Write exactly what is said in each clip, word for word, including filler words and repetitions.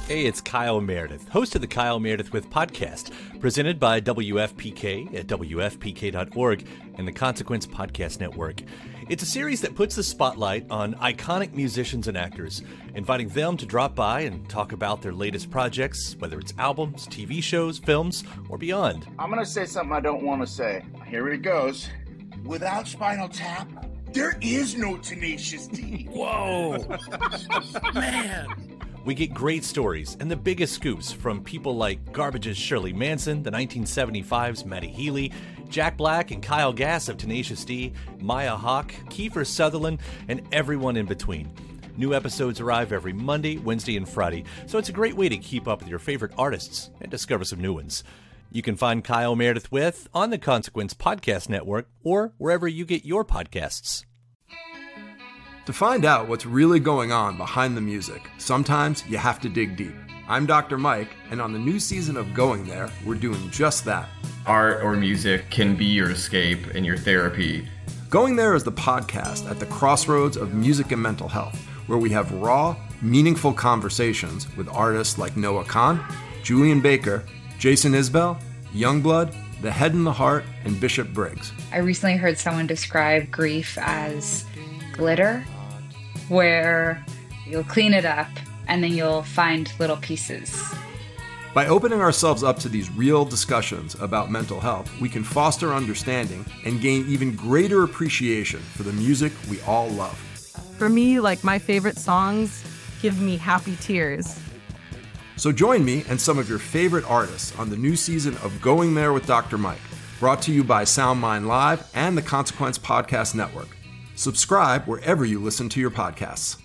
Hey, it's Kyle Meredith, host of the Kyle Meredith With podcast, presented by W F P K at W F P K dot org and the Consequence Podcast Network. It's a series that puts the spotlight on iconic musicians and actors, inviting them to drop by and talk about their latest projects, whether it's albums, T V shows, films, or beyond. I'm going to say something I don't want to say. Here it goes. Without Spinal Tap, there is no Tenacious D. Whoa! Man! We get great stories and the biggest scoops from people like Garbage's Shirley Manson, the nineteen seventy-five's Matty Healy, Jack Black and Kyle Gass of Tenacious D, Maya Hawke, Kiefer Sutherland, and everyone in between. New episodes arrive every Monday, Wednesday, and Friday, so it's a great way to keep up with your favorite artists and discover some new ones. You can find Kyle Meredith With on the Consequence Podcast Network or wherever you get your podcasts. To find out what's really going on behind the music, sometimes you have to dig deep. I'm Doctor Mike, and on the new season of Going There, we're doing just that. Art or music can be your escape and your therapy. Going There is the podcast at the crossroads of music and mental health, where we have raw, meaningful conversations with artists like Noah Kahan, Julian Baker, Jason Isbell, Youngblood, The Head and the Heart, and Bishop Briggs. I recently heard someone describe grief as glitter, where you'll clean it up and then you'll find little pieces. By opening ourselves up to these real discussions about mental health, we can foster understanding and gain even greater appreciation for the music we all love. For me, like, my favorite songs give me happy tears. So join me and some of your favorite artists on the new season of Going There with Doctor Mike, brought to you by SoundMind Live and the Consequence Podcast Network. Subscribe wherever you listen to your podcasts.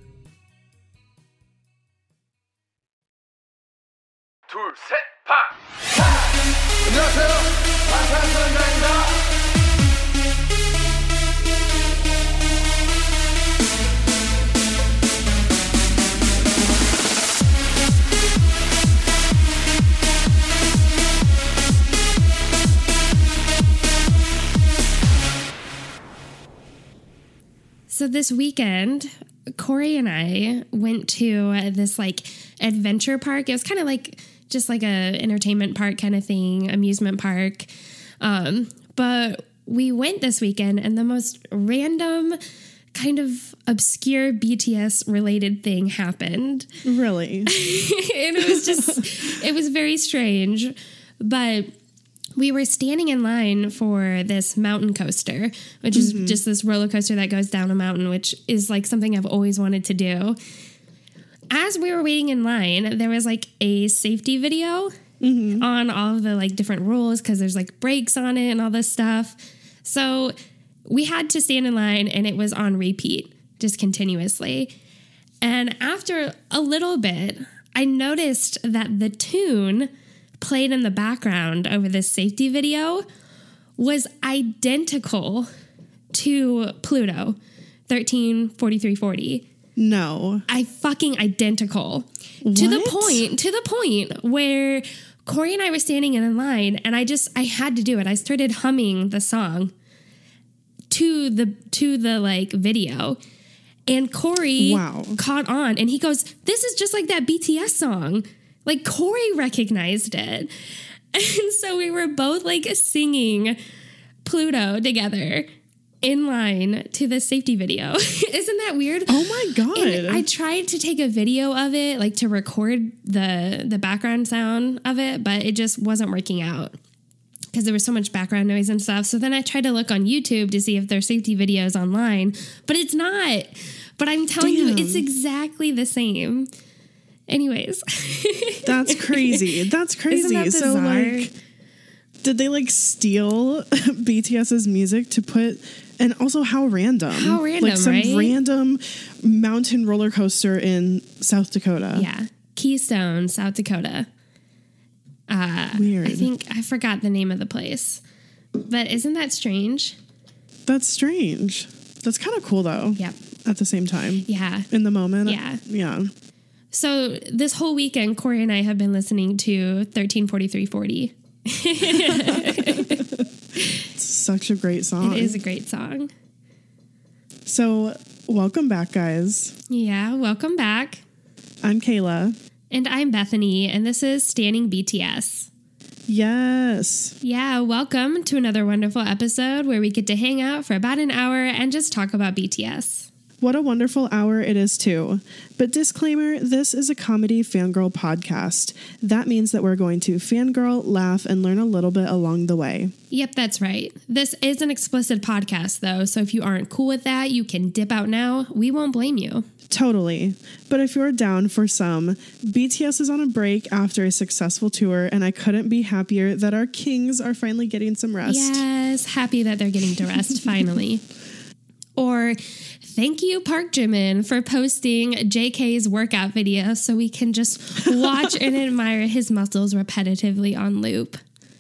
So this weekend, Corey and I went to this like adventure park. It was kind of like just like a entertainment park kind of thing, amusement park. Um, but we went this weekend and the most random kind of obscure B T S related thing happened. Really? And it was just, it was very strange. But we were standing in line for this mountain coaster, which is mm-hmm. just this roller coaster that goes down a mountain, which is like something I've always wanted to do. As we were waiting in line, there was like a safety video mm-hmm. on all of the like different rules because there's like brakes on it and all this stuff. So we had to stand in line and it was on repeat just continuously. And after a little bit, I noticed that the tune played in the background over this safety video was identical to Pluto thirteen forty-three forty. No. I fucking identical. What? To the point, to the point where Corey and I were standing in line and I just, I had to do it. I started humming the song to the, to the like video. And Corey wow. caught on and he goes, "This is just like that B T S song." Like, Corey recognized it. And so we were both, like, singing Pluto together in line to the safety video. Isn't that weird? Oh, my God. And I tried to take a video of it, like, to record the, the background sound of it, but it just wasn't working out because there was so much background noise and stuff. So then I tried to look on YouTube to see if there's safety videos online, but it's not. But I'm telling Damn. you, it's exactly the same. Anyways. That's crazy. That's crazy. Isn't that so bizarre? like, did they like steal BTS's music to put, and also how random. How random, Like some right? random mountain roller coaster in South Dakota. Yeah. Keystone, South Dakota. Uh, Weird. I think, I forgot the name of the place. But isn't that strange? That's strange. That's kind of cool though. Yep. At the same time. Yeah. In the moment. Yeah. Yeah. So this whole weekend, Corey and I have been listening to thirteen forty-three forty. It's such a great song. It is a great song. So welcome back, guys. Yeah, welcome back. I'm Kayla. And I'm Bethany, and this is Standing B T S. Yes. Yeah, welcome to another wonderful episode where we get to hang out for about an hour and just talk about B T S. What a wonderful hour it is, too. But disclaimer, this is a comedy fangirl podcast. That means that we're going to fangirl, laugh, and learn a little bit along the way. Yep, that's right. This is an explicit podcast, though, so if you aren't cool with that, you can dip out now. We won't blame you. Totally. But if you're down for some, B T S is on a break after a successful tour, and I couldn't be happier that our kings are finally getting some rest. Yes, happy that they're getting to rest finally. Or thank you, Park Jimin, for posting J K's workout video so we can just watch and admire his muscles repetitively on loop.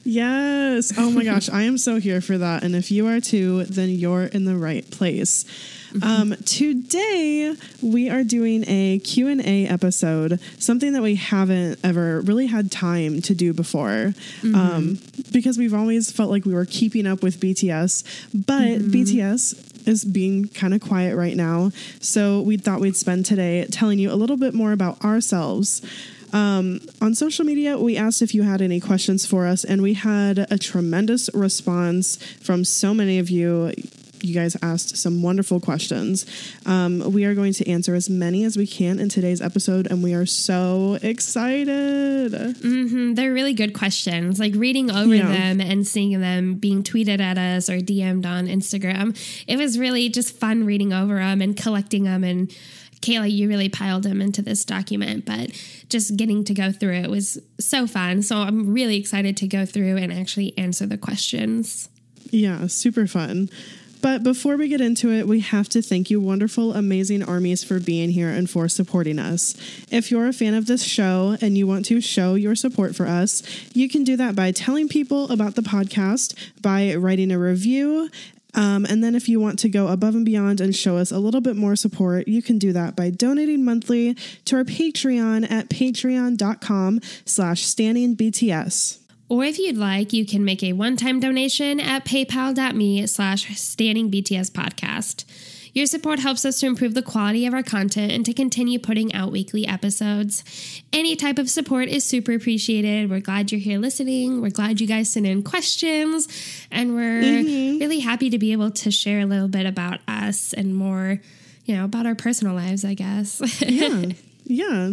Yes. Oh my gosh, I am so here for that. And if you are too, then you're in the right place. Um, today, we are doing a Q and A episode, something that we haven't ever really had time to do before, mm-hmm. um, because we've always felt like we were keeping up with B T S, but mm-hmm. B T S is being kind of quiet right now, so we thought we'd spend today telling you a little bit more about ourselves. Um, on social media, we asked if you had any questions for us, and we had a tremendous response from so many of you. You guys asked some wonderful questions. Um, we are going to answer as many as we can in today's episode, and we are so excited. Mm-hmm. They're really good questions. Like reading over yeah. them and seeing them being tweeted at us or D M'd on Instagram. It was really just fun reading over them and collecting them. And Kayla, you really piled them into this document, but just getting to go through it was so fun. So I'm really excited to go through and actually answer the questions. Yeah, super fun. But before we get into it, we have to thank you wonderful, amazing armies for being here and for supporting us. If you're a fan of this show and you want to show your support for us, you can do that by telling people about the podcast, by writing a review. Um, and then if you want to go above and beyond and show us a little bit more support, you can do that by donating monthly to our Patreon at patreon.com slash standingbts. Or if you'd like, you can make a one-time donation at paypal.me slash standingbtspodcast. Your support helps us to improve the quality of our content and to continue putting out weekly episodes. Any type of support is super appreciated. We're glad you're here listening. We're glad you guys sent in questions. And we're mm-hmm. really happy to be able to share a little bit about us and more, you know, about our personal lives, I guess. Yeah, yeah.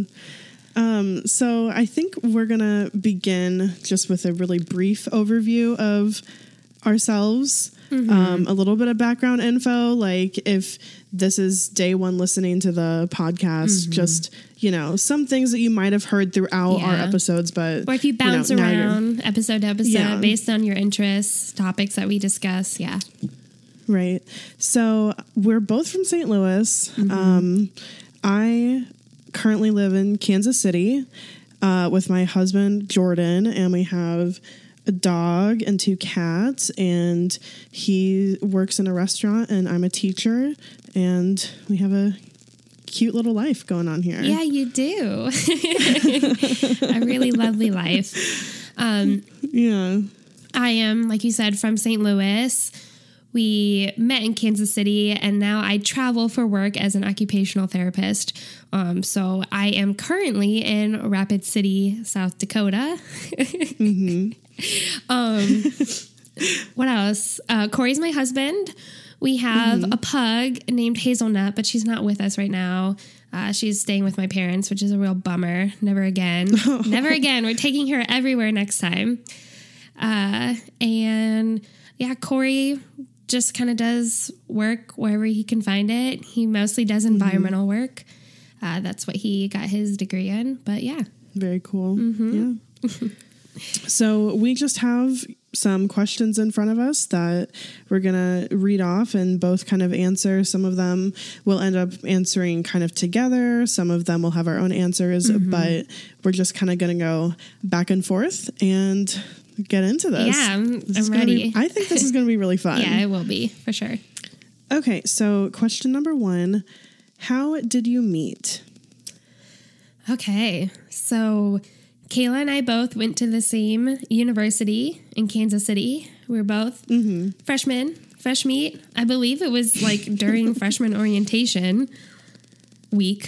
Um, so I think we're going to begin just with a really brief overview of ourselves, mm-hmm. um, a little bit of background info, like if this is day one listening to the podcast, mm-hmm. just, you know, some things that you might have heard throughout yeah. our episodes, but or if you bounce you know, around episode to episode yeah. based on your interests, topics that we discuss. Yeah. Right. So we're both from Saint Louis. Mm-hmm. Um, I currently live in Kansas City uh, with my husband, Jordan, and we have a dog and two cats, and he works in a restaurant, and I'm a teacher, and we have a cute little life going on here. Yeah, you do. A really lovely life. Um, yeah. I am, like you said, from Saint Louis. We met in Kansas City, and now I travel for work as an occupational therapist. Um, so I am currently in Rapid City, South Dakota. mm-hmm. um, what else? Uh, Corey's my husband. We have mm-hmm. a pug named Hazelnut, but she's not with us right now. Uh, she's staying with my parents, which is a real bummer. Never again. Oh. Never again. We're taking her everywhere next time. Uh, and yeah, Corey just kind of does work wherever he can find it. He mostly does environmental mm-hmm. work. Uh, that's what he got his degree in. But yeah. Very cool. Mm-hmm. Yeah. So we just have some questions in front of us that we're going to read off and both kind of answer. Some of them we'll end up answering kind of together. Some of them will have our own answers, mm-hmm. but we're just kind of going to go back and forth and get into this. Yeah, I'm, this I'm ready. Be, I think this is going to be really fun. Yeah, it will be, for sure. Okay, so question number one, how did you meet? Okay, so Kayla and I both went to the same university in Kansas City. We were both mm-hmm. freshmen, fresh meet. I believe it was like during freshman orientation week.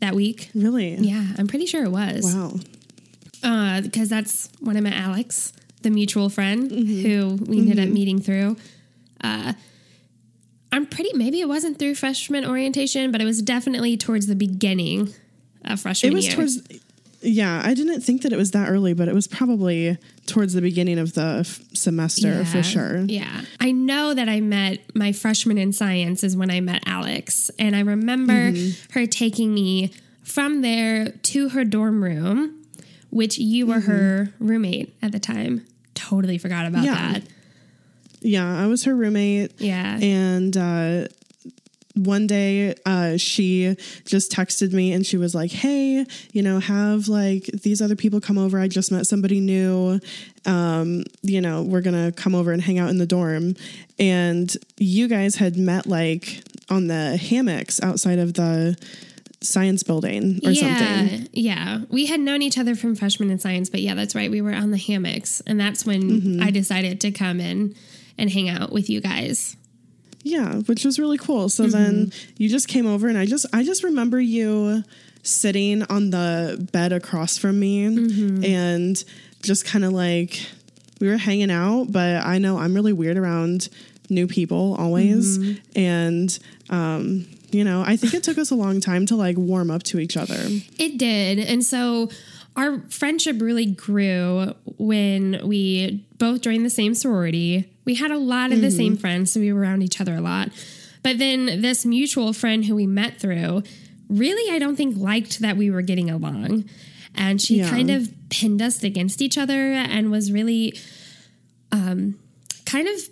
that week. Really? Yeah, I'm pretty sure it was. Wow. Uh, because that's when I met Alex, the mutual friend mm-hmm. who we ended mm-hmm. up meeting through. Uh, I'm pretty, maybe it wasn't through freshman orientation, but it was definitely towards the beginning of freshman year. It was year. towards, yeah, I didn't think that it was that early, but it was probably towards the beginning of the f- semester yeah, for sure. Yeah. I know that I met my freshman in science is when I met Alex. And I remember mm-hmm. her taking me from there to her dorm room, which you were mm-hmm. her roommate at the time. Totally forgot about yeah. that. Yeah, I was her roommate. Yeah. And uh, one day uh, she just texted me and she was like, hey, you know, have like these other people come over. I just met somebody new. Um, you know, we're going to come over and hang out in the dorm. And you guys had met like on the hammocks outside of the science building or yeah, something. Yeah. We had known each other from freshman in science, but yeah, that's right. We were on the hammocks. And that's when mm-hmm. I decided to come in and hang out with you guys. Yeah, which was really cool. So mm-hmm. then you just came over and I just I just remember you sitting on the bed across from me mm-hmm. and just kind of like we were hanging out, but I know I'm really weird around new people always. Mm-hmm. And um you know, I think it took us a long time to like warm up to each other. It did. And so our friendship really grew when we both joined the same sorority. We had a lot of mm-hmm. the same friends, so we were around each other a lot. But then this mutual friend who we met through, really, I don't think liked that we were getting along. And she yeah. kind of pinned us against each other and was really um, kind of,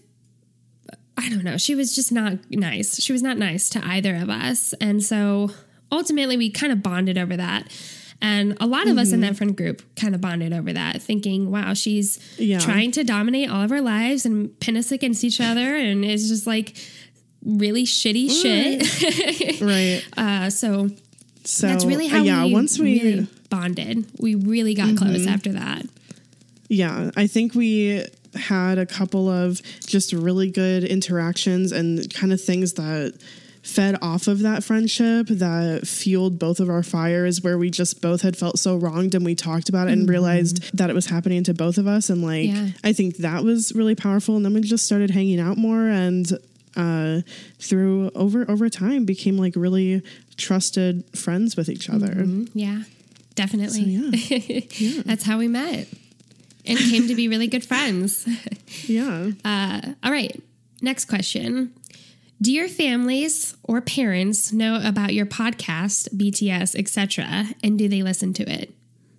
I don't know, she was just not nice. She was not nice to either of us. And so ultimately we kind of bonded over that. And a lot of mm-hmm. us in that friend group kind of bonded over that, thinking, wow, she's yeah. trying to dominate all of our lives and pin us against each other. And it's just like really shitty right. shit. right. Uh, so, so that's really how uh, yeah, we, once we really bonded. We really got mm-hmm. close after that. Yeah, I think we had a couple of just really good interactions and kind of things that fed off of that friendship that fueled both of our fires, where we just both had felt so wronged and we talked about it mm-hmm. and realized that it was happening to both of us. And like, yeah. I think that was really powerful. And then we just started hanging out more and uh, through over, over time became like really trusted friends with each other. Mm-hmm. Yeah, definitely. So, yeah. yeah. That's how we met and came to be really good friends. yeah. Uh, all right. Next question. Do your families or parents know about your podcast, B T S, et cetera, and do they listen to it?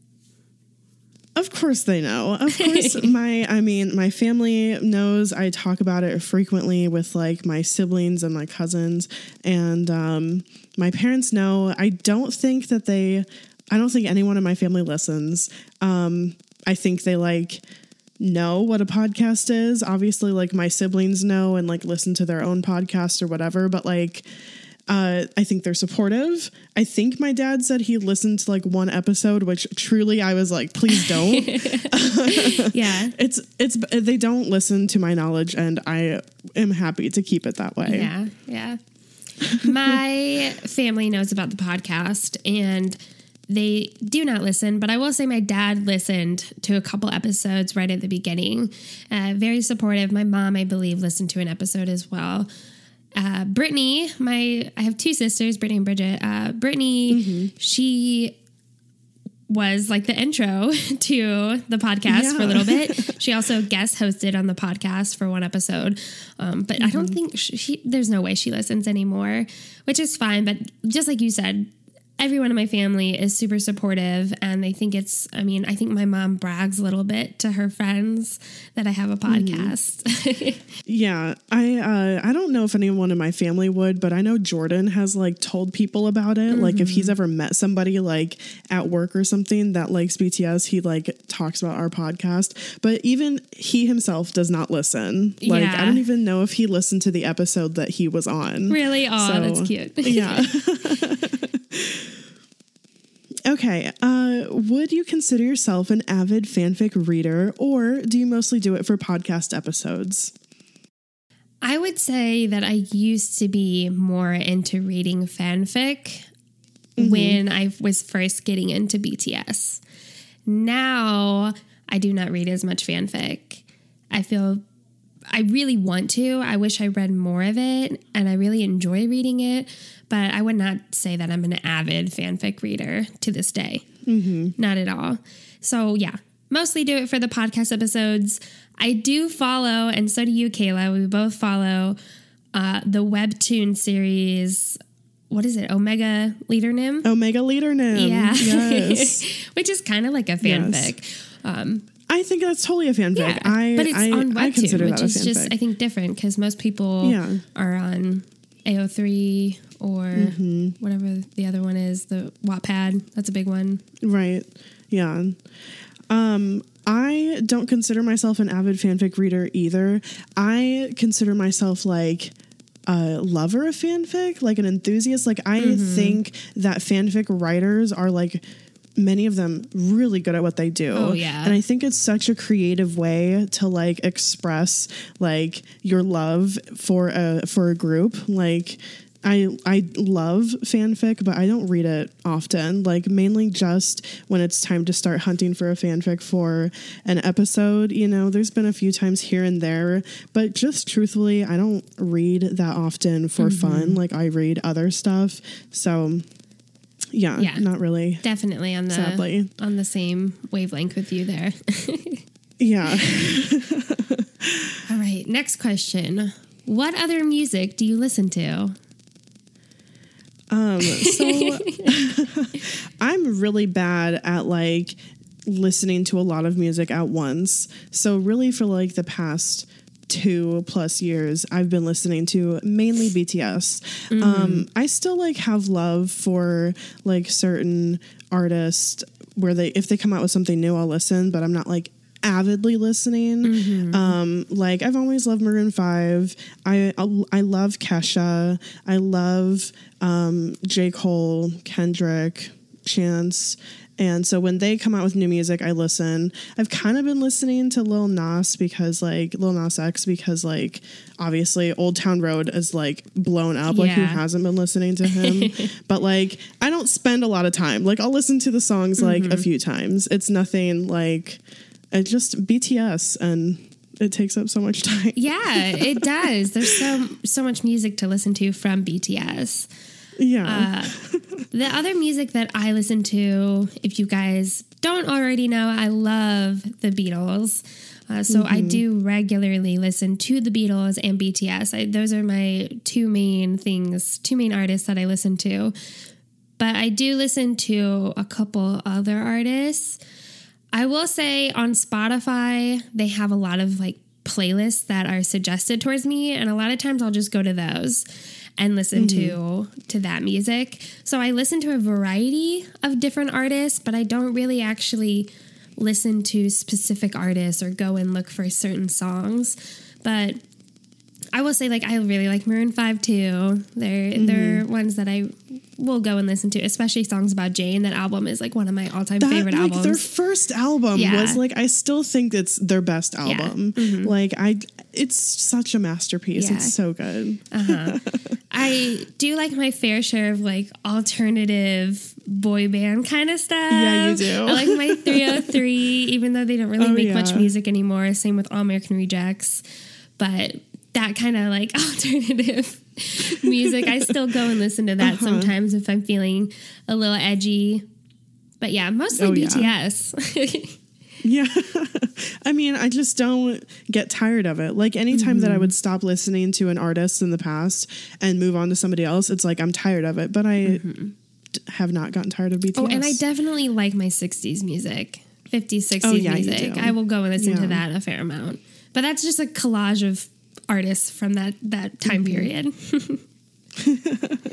Of course they know. Of course, my, I mean, my family knows. I talk about it frequently with like my siblings and my cousins, and um, my parents know. I don't think that they, I don't think anyone in my family listens. Um, I think they like know what a podcast is. Obviously, like my siblings know and like listen to their own podcast or whatever, but like uh I think they're supportive. I think my dad said he listened to like one episode, which truly I was like, please don't. yeah. It's it's they don't listen to my knowledge, and I am happy to keep it that way. Yeah. Yeah. My family knows about the podcast and they do not listen, but I will say my dad listened to a couple episodes right at the beginning. Uh, very supportive. My mom, I believe, listened to an episode as well. Uh, Brittany, my I have two sisters, Brittany and Bridget. Uh, Brittany, mm-hmm. she was like the intro to the podcast yeah. for a little bit. She also guest hosted on the podcast for one episode. Um, but mm-hmm. I don't think she, she, there's no way she listens anymore, which is fine. But just like you said, everyone in my family is super supportive, and they think it's, I mean, I think my mom brags a little bit to her friends that I have a podcast. Mm-hmm. yeah. I, uh, I don't know if anyone in my family would, but I know Jordan has like told people about it. Mm-hmm. Like if he's ever met somebody like at work or something that likes B T S, he like talks about our podcast, but even he himself does not listen. Like, yeah. I don't even know if he listened to the episode that he was on. Really? Oh, so, that's cute. yeah. Okay, uh, would you consider yourself an avid fanfic reader, or do you mostly do it for podcast episodes? I would say that I used to be more into reading fanfic. mm-hmm. when I was first getting into B T S. Now, I do not read as much fanfic. I feel I really want to. I wish I read more of it, and I really enjoy reading it, but I would not say that I'm an avid fanfic reader to this day. Mm-hmm. Not at all. So, yeah, mostly do it for the podcast episodes. I do follow, and so do you, Kayla. We both follow uh, the webtoon series. What is it? Omega Leader Nim? Omega Leader Nim. Yeah. Yes. Which is kind of like a fanfic. Yes. Um, I think that's totally a fanfic. Yeah, I, but it's I, on I consider Webtoon, which that is a fanfic. just, I think, different because most people yeah. are on A O three or mm-hmm. whatever the other one is, the Wattpad. That's a big one. Right. Yeah. Um, I don't consider myself an avid fanfic reader either. I consider myself like a lover of fanfic, like an enthusiast. Like I mm-hmm. think that fanfic writers are like many of them really good at what they do. Oh yeah. And I think it's such a creative way to like express like your love for a for a group. Like I I love fanfic, but I don't read it often. Like mainly just when it's time to start hunting for a fanfic for an episode. You know, there's been a few times here and there, but just truthfully, I don't read that often for mm-hmm. fun. Like I read other stuff. So yeah, yeah, not really. Definitely on the sadly. on the same wavelength with you there. Yeah. All right, next question. What other music do you listen to? Um, so I'm really bad at like listening to a lot of music at once. So really for like the past two plus years, I've been listening to mainly B T S. Mm-hmm. Um, I still like have love for like certain artists where they, if they come out with something new, I'll listen, but I'm not like avidly listening. Mm-hmm. Um, like I've always loved Maroon five. I, I love Kesha. I love, um, J. Cole, Kendrick, Chance. And so when they come out with new music, I listen. I've kind of been listening to Lil Nas because like Lil Nas X because like obviously Old Town Road is like blown up. Yeah. Like who hasn't been listening to him? But like I don't spend a lot of time. Like I'll listen to the songs like mm-hmm. a few times. It's nothing like it's just B T S and it takes up so much time. Yeah, it does. There's so so much music to listen to from B T S. Yeah. Uh, the other music that I listen to, if you guys don't already know, I love the Beatles. Uh, so mm-hmm. I do regularly listen to the Beatles and B T S. I, those are my two main things, two main artists that I listen to. But I do listen to a couple other artists. I will say on Spotify, they have a lot of like playlists that are suggested towards me. And a lot of times I'll just go to those and listen mm-hmm. to to that music. So I listen to a variety of different artists, but I don't really actually listen to specific artists or go and look for certain songs. But I will say, like, I really like Maroon five too. They're mm-hmm. they're ones that I will go and listen to, especially songs about Jane. That album is like one of my all time favorite like, albums. Their first album yeah. was like, I still think it's their best album. Yeah. Mm-hmm. Like I, it's such a masterpiece. Yeah. It's so good. Uh-huh. I do like my fair share of like alternative boy band kind of stuff. Yeah, you do. I like my three oh three, even though they don't really oh, make yeah. much music anymore. Same with All American Rejects, but that kind of like alternative music, I still go and listen to that uh-huh. sometimes if I'm feeling a little edgy. But yeah, mostly oh, B T S. Yeah. I mean, I just don't get tired of it. Like anytime mm-hmm. that I would stop listening to an artist in the past and move on to somebody else, it's like I'm tired of it. But I mm-hmm. d- have not gotten tired of B T S. Oh, and I definitely like my sixties music, fifties, sixties oh, yeah, music. I will go and listen yeah. to that a fair amount. But that's just a collage of artists from that, that time mm-hmm. period.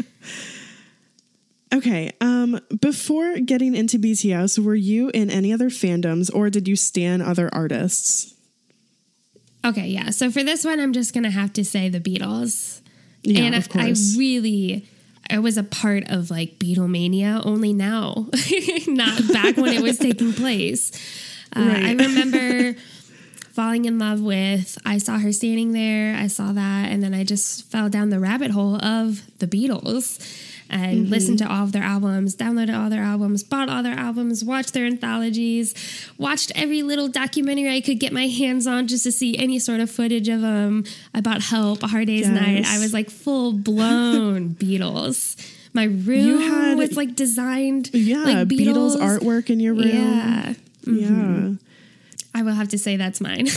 Okay, um, before getting into B T S, were you in any other fandoms or did you stan other artists? Okay, yeah. So for this one, I'm just going to have to say the Beatles. Yeah, and of course. I really, I was a part of like Beatlemania only now, not back when it was taking place. Uh, right. I remember falling in love with I Saw Her Standing There. I saw that. And then I just fell down the rabbit hole of the Beatles. and Mm-hmm. listened to all of their albums, downloaded all their albums, bought all their albums, watched their anthologies, watched every little documentary I could get my hands on just to see any sort of footage of them. I bought Help, A Hard Day's Yes. Night. I was like full blown Beatles. My room You had- was like designed Yeah, like Beatles. Beatles. artwork in your room. Yeah. Yeah. I will have to say that's mine.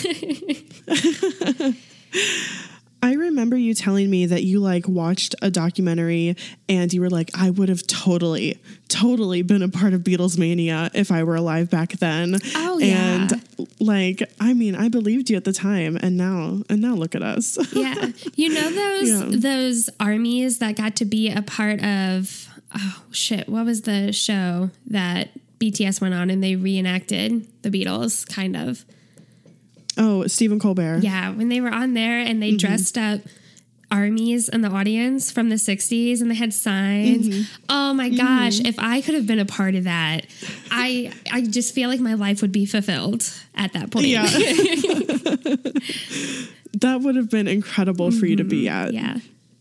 I remember you telling me that you like watched a documentary and you were like, I would have totally, totally been a part of Beatles Mania if I were alive back then. Oh, yeah. And like, I mean, I believed you at the time, and now, and now look at us. Yeah. You know those Yeah. those armies that got to be a part of, oh shit, what was the show that B T S went on and they reenacted the Beatles, kind of? Oh, Stephen Colbert. Yeah, when they were on there and they dressed up armies in the audience from the sixties and they had signs. Oh my gosh, if I could have been a part of that, I I just feel like my life would be fulfilled at that point. Yeah. That would have been incredible for you to be at. Yeah.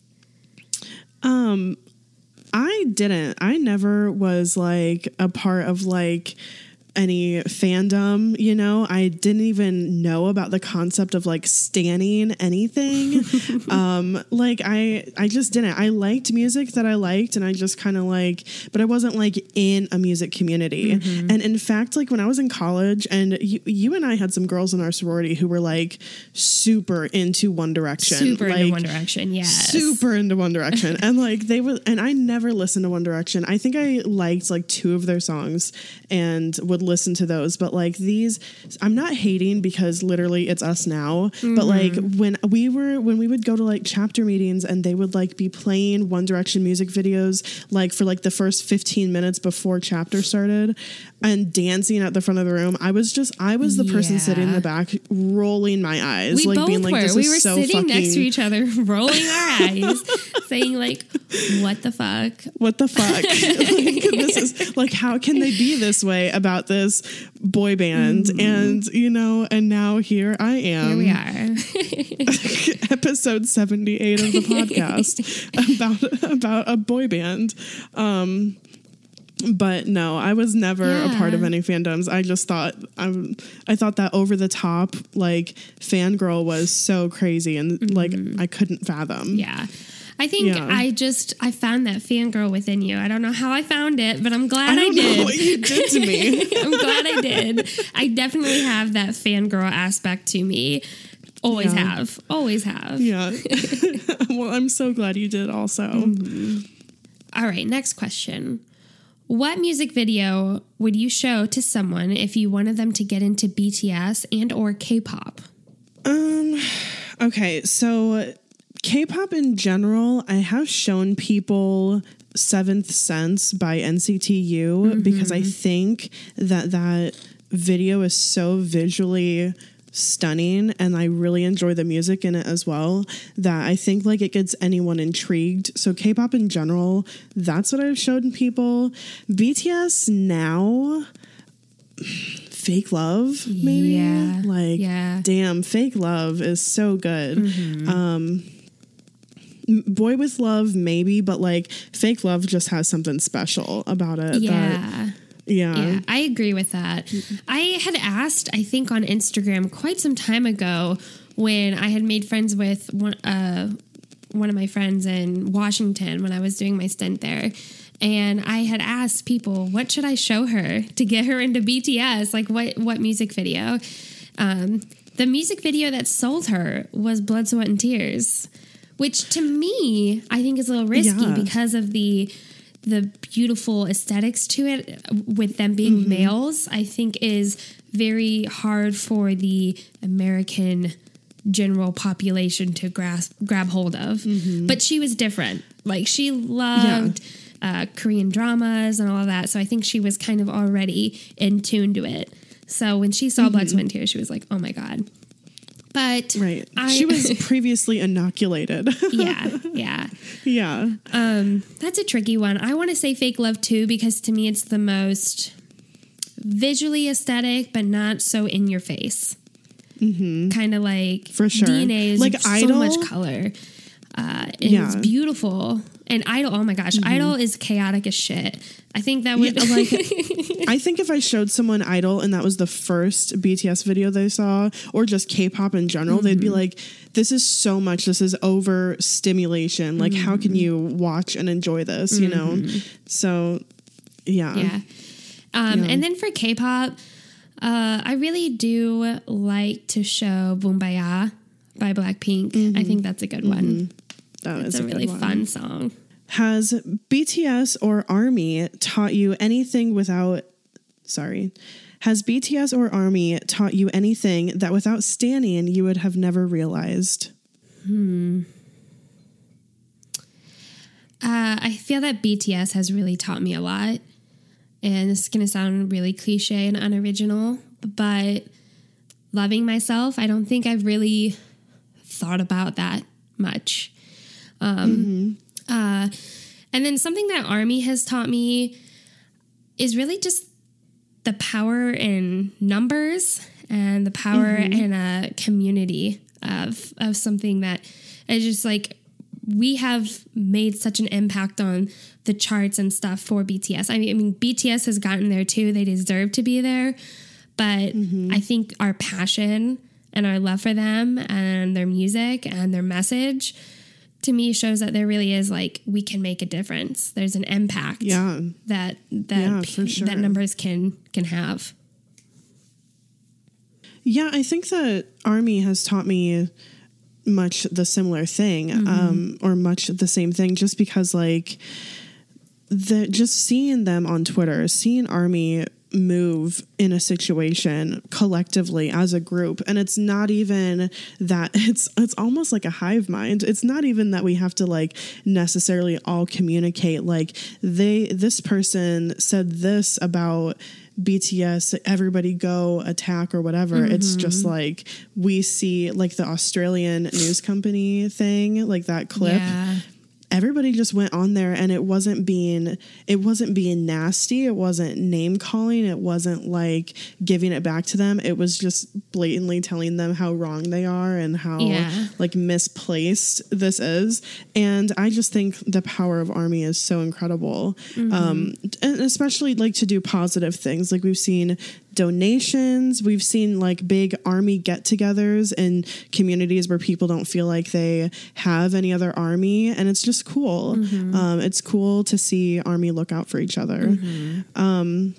Um, I didn't. I never was like a part of like any fandom, you know. I didn't even know about the concept of like standing anything. um, like I, I just didn't. I liked music that I liked, and I just kind of like, but I wasn't like in a music community. Mm-hmm. And in fact, like when I was in college, and you, you and I had some girls in our sorority who were like super into One Direction, Super like, into One Direction, yes. super into One Direction. And like they were, and I never listened to One Direction. I think I liked like two of their songs and would listen to those. But like these, I'm not hating because literally it's us now. Mm-hmm. But like when we were, when we would go to like chapter meetings and they would like be playing One Direction music videos, like for like the first fifteen minutes before chapter started and dancing at the front of the room. I was just, I was the person Yeah. sitting in the back rolling my eyes. We like both being like, were. this We is were so sitting fucking, next to each other, rolling our eyes, saying like, "What the fuck? What the fuck?" Like, this is like, how can they be this way about this boy band? Mm. And you know, and now here I am. Here we are, episode seventy-eight of the podcast about about a boy band. Um, But no, I was never yeah. a part of any fandoms. I just thought I, I thought that over the top like fangirl was so crazy, and mm-hmm. like I couldn't fathom. Yeah. I think yeah. I just I found that fangirl within you. I don't know how I found it, but I'm glad I, don't I did. know what you did to me. I'm glad I did. I definitely have that fangirl aspect to me. Always yeah. have. Always have. Yeah. Well, I'm so glad you did also. Mm-hmm. All right, next question. What music video would you show to someone if you wanted them to get into B T S and or K-pop? Um, okay, so K-pop in general, I have shown people Seventh Sense by N C T U mm-hmm. because I think that that video is so visually stunning, and I really enjoy the music in it as well, that I think like it gets anyone intrigued. So K-pop in general, that's what I've shown people. B T S now, Fake Love, maybe. Yeah. Like, yeah. damn, Fake Love is so good. Mm-hmm. Um, Boy with Love, maybe, but like Fake Love just has something special about it. Yeah. That, Yeah. yeah, I agree with that. I had asked, I think on Instagram quite some time ago when I had made friends with one, uh, one of my friends in Washington when I was doing my stint there. And I had asked people, what should I show her to get her into B T S? Like what, what music video? Um, the music video that sold her was Blood, Sweat, and Tears, which to me, I think is a little risky yeah. because of the the beautiful aesthetics to it with them being mm-hmm. males, I think is very hard for the American general population to grasp, grab hold of. Mm-hmm. But she was different. Like she loved yeah. uh, Korean dramas and all of that. So I think she was kind of already in tune to it. So when she saw mm-hmm. Blood, Sweat, and Tears, she was like, oh my God. But right. I, she was previously inoculated. yeah, yeah. Yeah. Um, that's a tricky one. I want to say Fake Love too, because to me it's the most visually aesthetic, but not so in your face. Mm-hmm. Kind of like for sure. D N A is like so Idol? much color. Uh, it yeah. was beautiful And Idol, oh my gosh, Mm-hmm. Idol is chaotic as shit. I think that would Yeah, like, I think if I showed someone Idol and that was the first B T S video they saw, or just K-pop in general, mm-hmm. they'd be like, this is so much. This is overstimulation. Like, mm-hmm. how can you watch and enjoy this, you mm-hmm. know? So, yeah. Yeah. Um, yeah. And then for K-pop, uh, I really do like to show Boombayah by Blackpink. Mm-hmm. I think that's a good mm-hmm. one. That it's is a, a really good one. fun song. Has B T S or ARMY taught you anything without, sorry, has B T S or ARMY taught you anything that without standing you would have never realized? Hmm. Uh, I feel that B T S has really taught me a lot. And this is going to sound really cliche and unoriginal, but loving myself, I don't think I've really thought about that much. Um, mm-hmm. uh, and then something that ARMY has taught me is really just the power in numbers and the power mm-hmm. in a community of, of something that is just like, we have made such an impact on the charts and stuff for B T S. I mean, I mean, B T S has gotten there too. They deserve to be there. But mm-hmm. I think our passion and our love for them and their music and their message, to me, shows that there really is, like, we can make a difference. There's an impact yeah. that that yeah, for sure. that numbers can can have. Yeah, I think that ARMY has taught me much the similar thing, mm-hmm. um, or much the same thing, just because, like, the just seeing them on Twitter, seeing ARMY move in a situation collectively as a group, and it's not even that it's it's almost like a hive mind. It's not even that we have to like necessarily all communicate like they this person said this about B T S, everybody go attack or whatever. Mm-hmm. It's just like we see like the Australian news company thing, like that clip. Yeah. Everybody just went on there and it wasn't being it wasn't being nasty. It wasn't name calling. It wasn't like giving it back to them. It was just blatantly telling them how wrong they are and how yeah. like misplaced this is. And I just think the power of ARMY is so incredible. Mm-hmm. Um, and especially like to do positive things. Like we've seen donations. We've seen like big ARMY get-togethers in communities where people don't feel like they have any other ARMY, and it's just cool. Mm-hmm. Um, it's cool to see ARMY look out for each other. Mm-hmm. Um,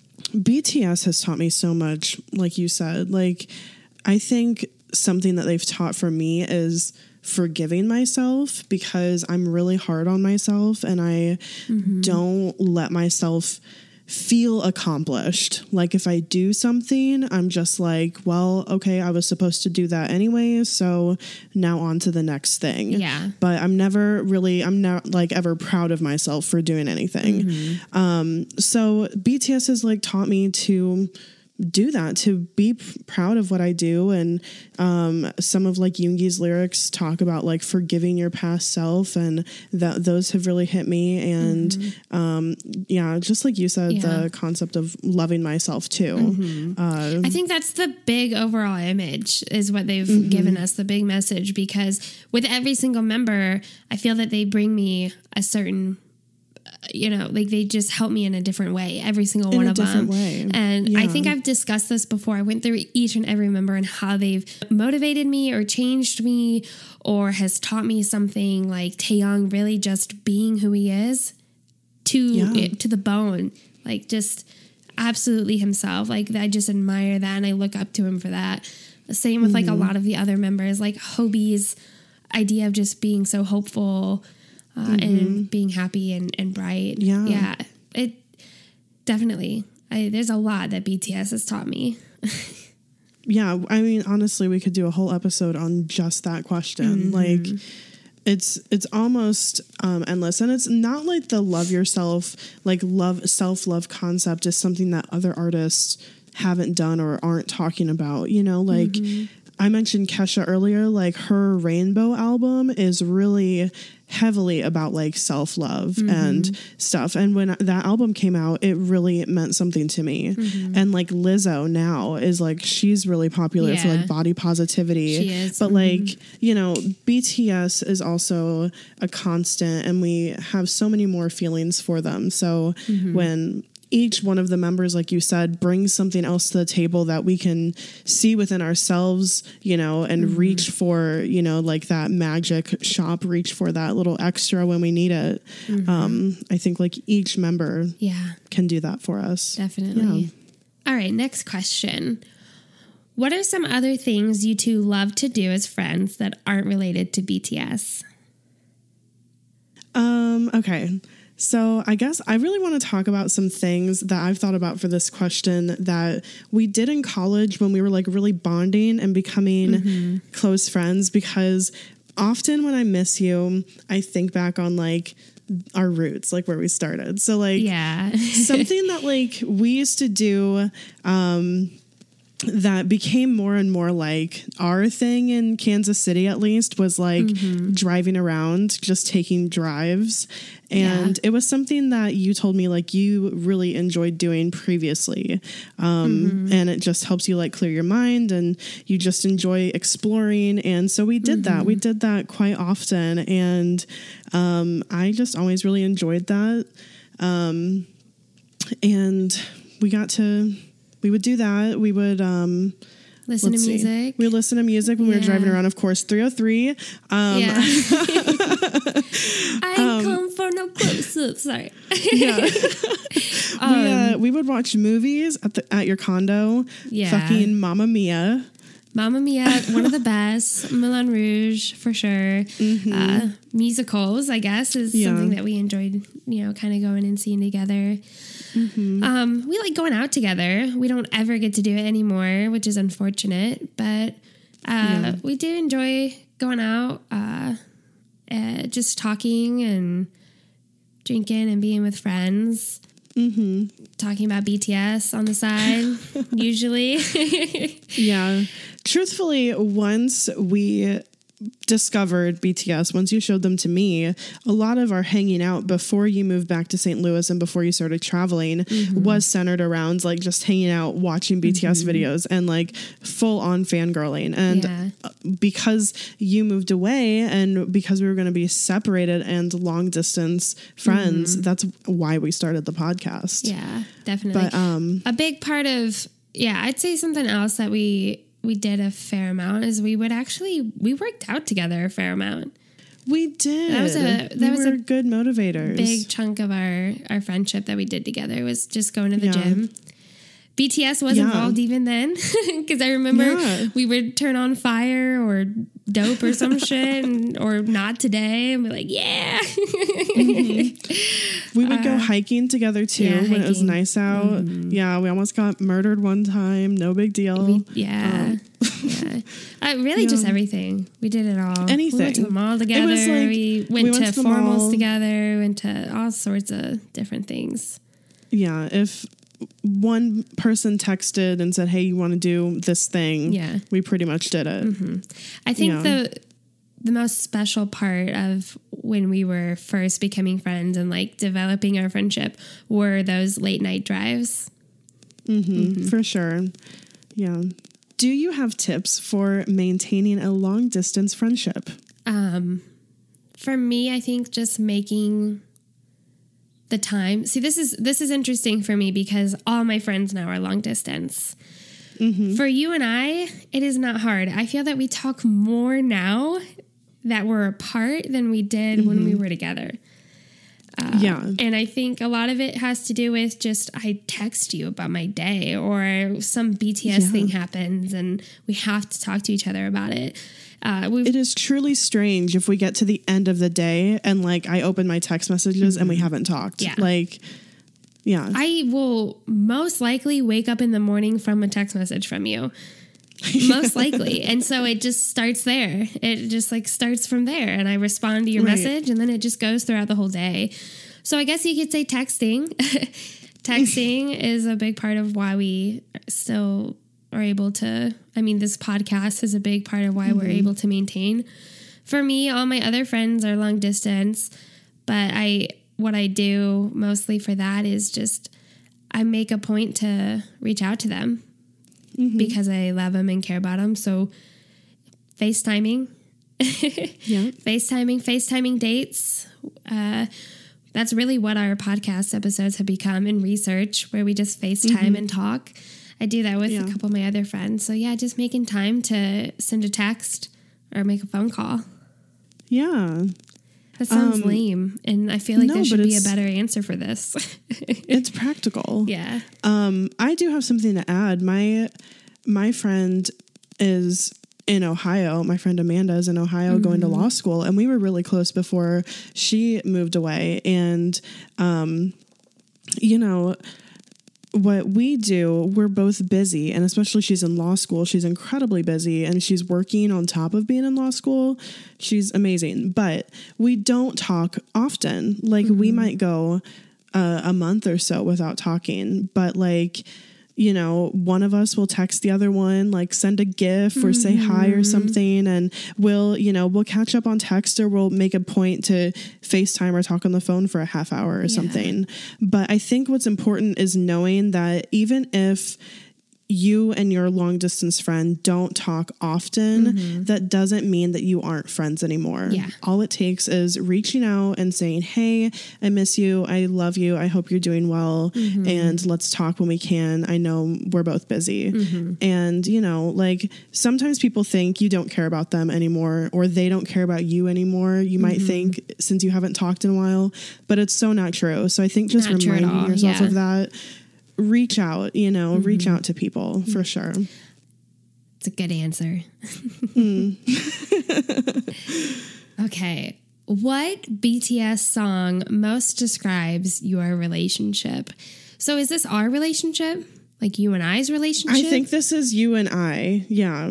B T S has taught me so much, like you said. Like, I think something that they've taught for me is forgiving myself, because I'm really hard on myself and I mm-hmm. don't let myself feel accomplished. Like if I do something, I'm just like, well, okay, I was supposed to do that anyway, so now on to the next thing. Yeah. But I'm never really, I'm not like ever proud of myself for doing anything. Mm-hmm. Um, so B T S has like taught me to do that, to be p- proud of what I do. And um, some of like Yoongi's lyrics talk about like forgiving your past self, and that those have really hit me. And mm-hmm. um, yeah, just like you said, yeah. the concept of loving myself too. Mm-hmm. Uh, I think that's the big overall image is what they've mm-hmm. given us, the big message, because with every single member, I feel that they bring me a certain, you know, like they just help me in a different way, every single in one a of them. Different way. And yeah. I think I've discussed this before. I went through each and every member and how they've motivated me or changed me or has taught me something. Like Taeyong really just being who he is to yeah. to the bone, like just absolutely himself. Like I just admire that and I look up to him for that. The same with mm-hmm. like a lot of the other members, like Hobie's idea of just being so hopeful. Uh, mm-hmm. and being happy and, and bright. Yeah. Yeah. It definitely, I, there's a lot that B T S has taught me. Yeah. I mean, honestly, we could do a whole episode on just that question. Mm-hmm. Like it's, it's almost um, endless. And it's not like the love yourself, like love, self-love concept is something that other artists haven't done or aren't talking about, you know, like, mm-hmm. I mentioned Kesha earlier, like her Rainbow album is really heavily about like self-love mm-hmm. and stuff. And when that album came out, it really meant something to me. Mm-hmm. And like Lizzo now is like, she's really popular yeah. for like body positivity. She is. But mm-hmm. like, you know, B T S is also a constant and we have so many more feelings for them. So mm-hmm. when each one of the members, like you said, brings something else to the table that we can see within ourselves, you know, and mm-hmm. reach for, you know, like that magic shop, reach for that little extra when we need it. Mm-hmm. Um, I think like each member yeah. can do that for us. Definitely. Yeah. All right, next question. What are some other things you two love to do as friends that aren't related to B T S? Um, okay. So I guess I really want to talk about some things that I've thought about for this question that we did in college when we were like really bonding and becoming mm-hmm. close friends, because often when I miss you, I think back on like our roots, like where we started. So like yeah. something that like we used to do, um, that became more and more like our thing in Kansas City, at least, was like mm-hmm. driving around, just taking drives. And yeah. it was something that you told me like you really enjoyed doing previously. Um, mm-hmm. And it just helps you like clear your mind and you just enjoy exploring. And so we did mm-hmm. that. We did that quite often. And um, I just always really enjoyed that. Um, and we got to... We would do that. We would um, listen to see. music. We would listen to music when yeah. we were driving around, of course, three oh three. Um, yeah. I um, come for no close-up. Sorry. yeah. um, we, uh, we would watch movies at the at your condo. Yeah. Fucking Mamma Mia. Mamma Mia, one of the best. Moulin Rouge, for sure. Mm-hmm. Uh, musicals, I guess, is yeah. something that we enjoyed, you know, kind of going and seeing together. Mm-hmm. Um, we like going out together. We don't ever get to do it anymore, which is unfortunate. But uh, yeah. we do enjoy going out, uh, uh, just talking and drinking and being with friends. Mm-hmm. Talking about B T S on the side, usually. yeah. Truthfully, once we discovered B T S, once you showed them to me, a lot of our hanging out before you moved back to Saint Louis and before you started traveling mm-hmm. was centered around like just hanging out, watching B T S mm-hmm. videos and like full on fangirling. And yeah. because you moved away and because we were going to be separated and long distance friends, mm-hmm. that's why we started the podcast. Yeah, definitely. But um, a big part of, yeah, I'd say something else that we we did a fair amount is we would actually, we worked out together a fair amount. We did. That was a, that we was were a good motivators. Big chunk of our, our friendship that we did together was just going to the yeah. gym. B T S was yeah. involved even then, because I remember yeah. we would turn on Fire or Dope or some shit, and, or Not Today, and be like, yeah. mm-hmm. We would uh, go hiking together too yeah, when hiking. It was nice out. Mm-hmm. Yeah, we almost got murdered one time. No big deal. We, yeah, um, yeah. Uh, really, yeah. just everything. We did it all. Anything. We went to the mall together. Like, we went we to, went to formals mall. together. We went to all sorts of different things. Yeah, if one person texted and said, hey, you want to do this thing? Yeah. We pretty much did it. Mm-hmm. I think yeah. the the most special part of when we were first becoming friends and like developing our friendship were those late night drives. Mm-hmm, mm-hmm. For sure. Yeah. Do you have tips for maintaining a long distance friendship? Um, for me, I think just making the time. See, this is this is interesting for me because all my friends now are long distance. Mm-hmm. For you and I, it is not hard. I feel that we talk more now that we're apart than we did mm-hmm. when we were together. Uh, yeah. And I think a lot of it has to do with just I text you about my day or some B T S yeah. thing happens and we have to talk to each other about it. Uh, it is truly strange if we get to the end of the day and like I open my text messages mm-hmm. and we haven't talked. Yeah. Like, yeah. I will most likely wake up in the morning from a text message from you. Most likely. And so it just starts there. It just like starts from there. And I respond to your right. message and then it just goes throughout the whole day. So I guess you could say texting. Texting is a big part of why we still are able to, I mean, this podcast is a big part of why mm-hmm. we're able to maintain. For me, all my other friends are long distance, but I, what I do mostly for that is just, I make a point to reach out to them mm-hmm. because I love them and care about them. So FaceTiming, yeah. FaceTiming, FaceTiming dates. Uh, that's really what our podcast episodes have become in research, where we just FaceTime mm-hmm. and talk. I do that with yeah. a couple of my other friends. So yeah, just making time to send a text or make a phone call. Yeah. That sounds um, lame. And I feel like no, there should be a better answer for this. It's practical. Yeah. Um, I do have something to add. My, my friend is in Ohio. My friend Amanda is in Ohio mm-hmm. going to law school, and we were really close before she moved away. And, um, you know, what we do, we're both busy, and especially she's in law school. She's incredibly busy, and she's working on top of being in law school. She's amazing, but we don't talk often. Like mm-hmm. we might go uh, a month or so without talking, but like, you know, one of us will text the other one, like send a GIF or mm-hmm. say hi or something. And we'll, you know, we'll catch up on text, or we'll make a point to FaceTime or talk on the phone for a half hour or yeah. something. But I think what's important is knowing that even if you and your long distance friend don't talk often, mm-hmm. that doesn't mean that you aren't friends anymore. Yeah. All it takes is reaching out and saying, hey, I miss you. I love you. I hope you're doing well. Mm-hmm. And let's talk when we can. I know we're both busy. Mm-hmm. And, you know, like sometimes people think you don't care about them anymore, or they don't care about you anymore. You mm-hmm. might think, since you haven't talked in a while, but it's so not true. So I think just not reminding yourself yeah. of that. Reach out, you know, mm-hmm. reach out to people for sure. It's a good answer. mm. Okay. What B T S song most describes your relationship? So is this our relationship? Like you and I's relationship? I think this is you and I. Yeah.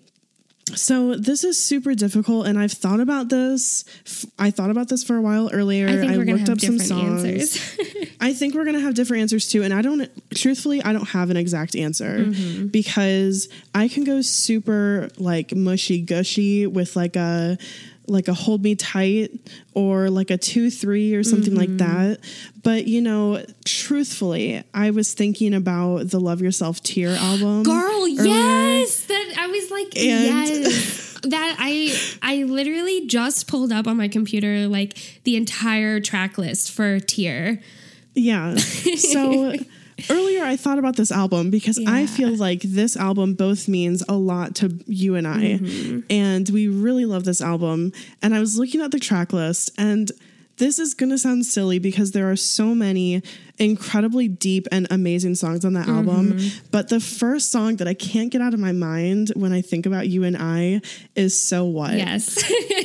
So this is super difficult, and I've thought about this. I thought about this for a while earlier. I think I we're gonna looked have up some different songs. answers. I think we're going to have different answers too. And I don't, truthfully, I don't have an exact answer mm-hmm. because I can go super like mushy gushy with like a, like a hold me tight or like a two, three or something mm-hmm. like that. But, you know, truthfully, I was thinking about the Love Yourself Tear album. Girl, earlier. Yes. That I was like, and yes. That I I literally just pulled up on my computer like the entire track list for Tear. Yeah. So earlier I thought about this album because yeah. I feel like this album both means a lot to you and I. Mm-hmm. And we really love this album. And I was looking at the track list, and this is going to sound silly because there are so many incredibly deep and amazing songs on that mm-hmm. album. But the first song that I can't get out of my mind when I think about you and I is So What? Yes.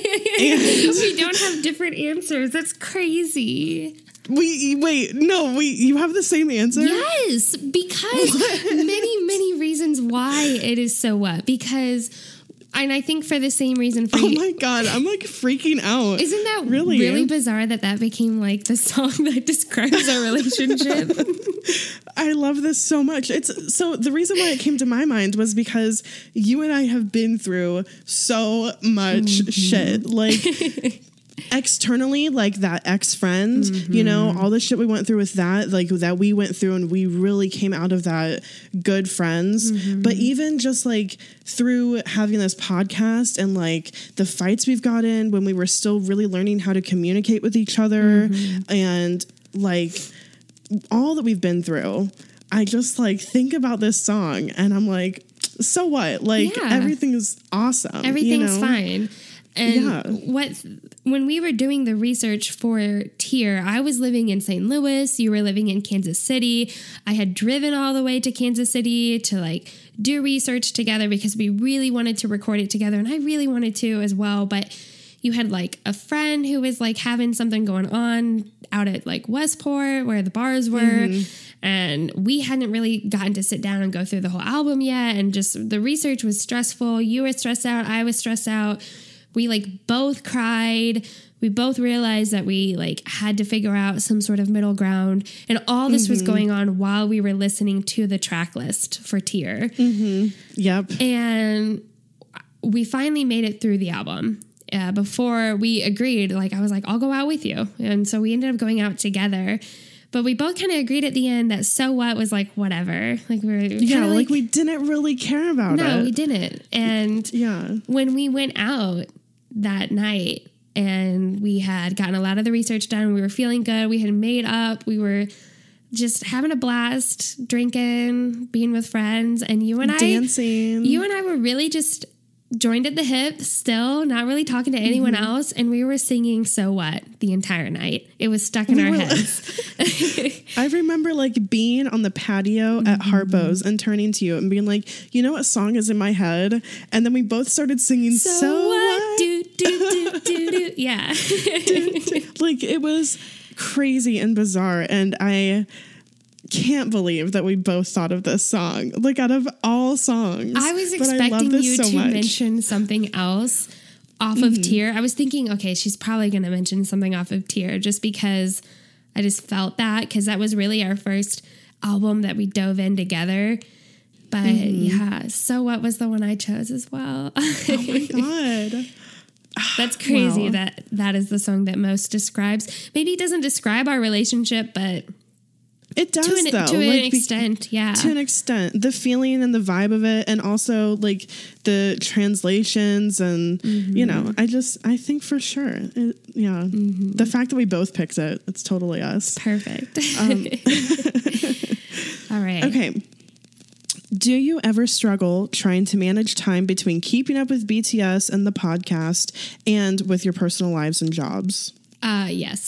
We don't have different answers. That's crazy. We wait, no, we you have the same answer? Yes, because many, many reasons why it is So What. Because, and I think for the same reason for oh you. Oh my God, I'm like freaking out. Isn't that really, really bizarre that that became like the song that describes our relationship? I love this so much. It's so the reason why it came to my mind was because you and I have been through so much mm-hmm. shit. Like externally, like that ex-friend, mm-hmm. you know, all the shit we went through with that, like that we went through, and we really came out of that good friends. Mm-hmm. But even just like through having this podcast and like the fights we've got in when we were still really learning how to communicate with each other mm-hmm. and like all that we've been through, I just like think about this song and I'm like, so what? Like yeah. everything is awesome. Everything's you know? Fine. And yeah. what when we were doing the research for Tear, I was living in Saint Louis, you were living in Kansas City. I had driven all the way to Kansas City to like do research together because we really wanted to record it together, and I really wanted to as well. But you had like a friend who was like having something going on out at like Westport where the bars were. Mm-hmm. And we hadn't really gotten to sit down and go through the whole album yet. And just the research was stressful. You were stressed out. I was stressed out. we like both cried. We both realized that we like had to figure out some sort of middle ground. And all this mm-hmm. was going on while we were listening to the track list for Tear. Mm-hmm. Yep. And we finally made it through the album. Uh, before we agreed, like I was like, I'll go out with you. And so we ended up going out together. But we both kind of agreed at the end that So What was like, whatever. Like we were Yeah, like, like we didn't really care about no, it. No, we didn't. And yeah. when we went out that night and we had gotten a lot of the research done, we were feeling good, we had made up, we were just having a blast, drinking, being with friends. And you and I dancing. You and I were really just joined at the hip still, not really talking to anyone mm-hmm. else, and we were singing So What the entire night. It was stuck in we our were, heads. I remember like being on the patio mm-hmm. at Harpo's and turning to you and being like, you know what song is in my head? And then we both started singing So, so What? what? Do, do, do, do, do. Yeah. Like it was crazy and bizarre, and I can't believe that we both thought of this song. Like out of all songs, I was expecting I you so to much. mention something else off mm-hmm. of Tear. I was thinking, okay, she's probably going to mention something off of Tear, just because I just felt that, because that was really our first album that we dove in together. But mm-hmm. yeah, So What was the one I chose as well. Oh my god. That's crazy. Wow. that that is the song that most describes. Maybe it doesn't describe our relationship, but it does, to an, though. To like, an extent, yeah. To an extent. The feeling and the vibe of it, and also, like, the translations and, mm-hmm. you know, I just, I think for sure. It, yeah. Mm-hmm. The fact that we both picked it, it's totally us. Perfect. Um, All right. Okay. Do you ever struggle trying to manage time between keeping up with B T S and the podcast and with your personal lives and jobs? Uh, yes.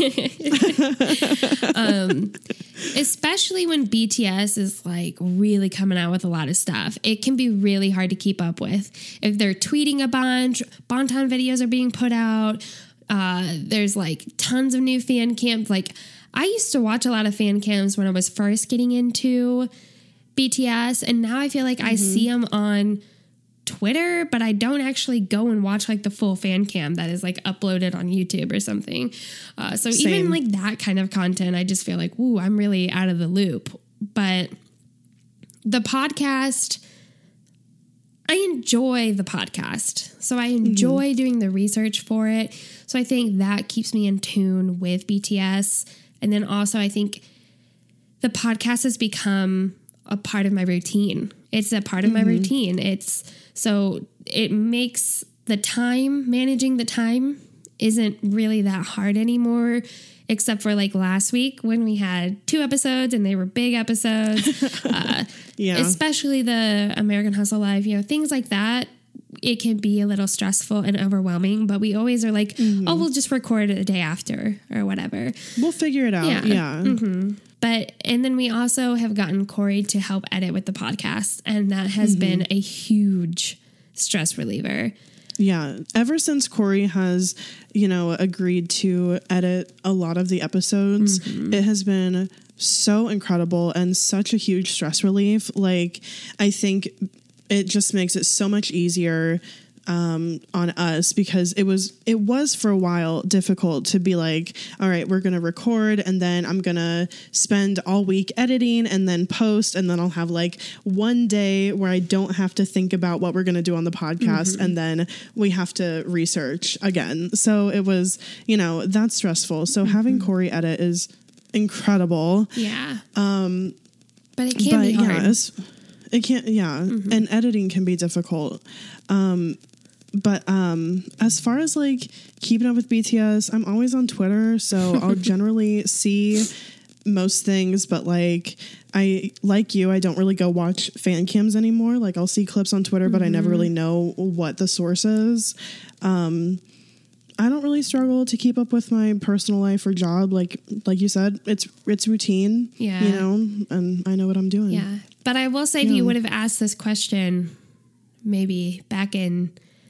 um, especially when B T S is like really coming out with a lot of stuff. It can be really hard to keep up with. If they're tweeting a bunch, Bonton videos are being put out. Uh, there's like tons of new fan cams. Like I used to watch a lot of fan cams when I was first getting into B T S. And now I feel like mm-hmm. I see them on Twitter, but I don't actually go and watch like the full fan cam that is like uploaded on YouTube or something. Uh, so Same. even like that kind of content, I just feel like, ooh, I'm really out of the loop. But the podcast, I enjoy the podcast. So I enjoy mm-hmm. doing the research for it. So I think that keeps me in tune with B T S. And then also I think the podcast has become a part of my routine. It's a part of mm-hmm. my routine. It's so it makes the time, managing the time isn't really that hard anymore, except for like last week when we had two episodes and they were big episodes. uh, yeah. Especially the American Hustle Live, you know, things like that. It can be a little stressful and overwhelming, but we always are like, mm-hmm. oh, we'll just record it a day after or whatever. We'll figure it out. Yeah. yeah. Mm-hmm. But, and then we also have gotten Corey to help edit with the podcast, and that has mm-hmm. been a huge stress reliever. Yeah. Ever since Corey has, you know, agreed to edit a lot of the episodes, mm-hmm. it has been so incredible and such a huge stress relief. Like, I think it just makes it so much easier um, on us, because it was, it was for a while difficult to be like, all right, we're going to record and then I'm going to spend all week editing and then post. And then I'll have like one day where I don't have to think about what we're going to do on the podcast. Mm-hmm. And then we have to research again. So it was, you know, that's stressful. So mm-hmm. having Corey edit is incredible. Yeah. Um, but it can but be hard. Yeah, it can't, yeah. Mm-hmm. And editing can be difficult. Um, But um, as far as like keeping up with B T S, I'm always on Twitter, so I'll generally see most things. But like I like you, I don't really go watch fan cams anymore. Like I'll see clips on Twitter, mm-hmm. but I never really know what the source is. Um, I don't really struggle to keep up with my personal life or job. Like like you said, it's it's routine. Yeah, you know, and I know what I'm doing. Yeah, but I will say, yeah. if you would have asked this question, maybe back in,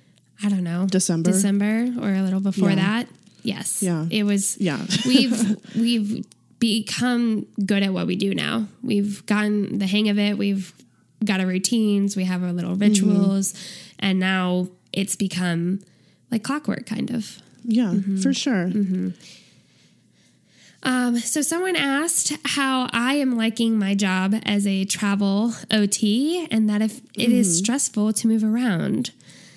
I don't know, December, December or a little before yeah. that. Yes. Yeah. It was, yeah. we've, we've become good at what we do now. We've gotten the hang of it. We've got our routines. We have our little rituals. Mm-hmm. And now it's become like clockwork, kind of. Yeah, mm-hmm. for sure. Mm-hmm. Um, so someone asked how I am liking my job as a travel O T and that if it mm-hmm. is stressful to move around.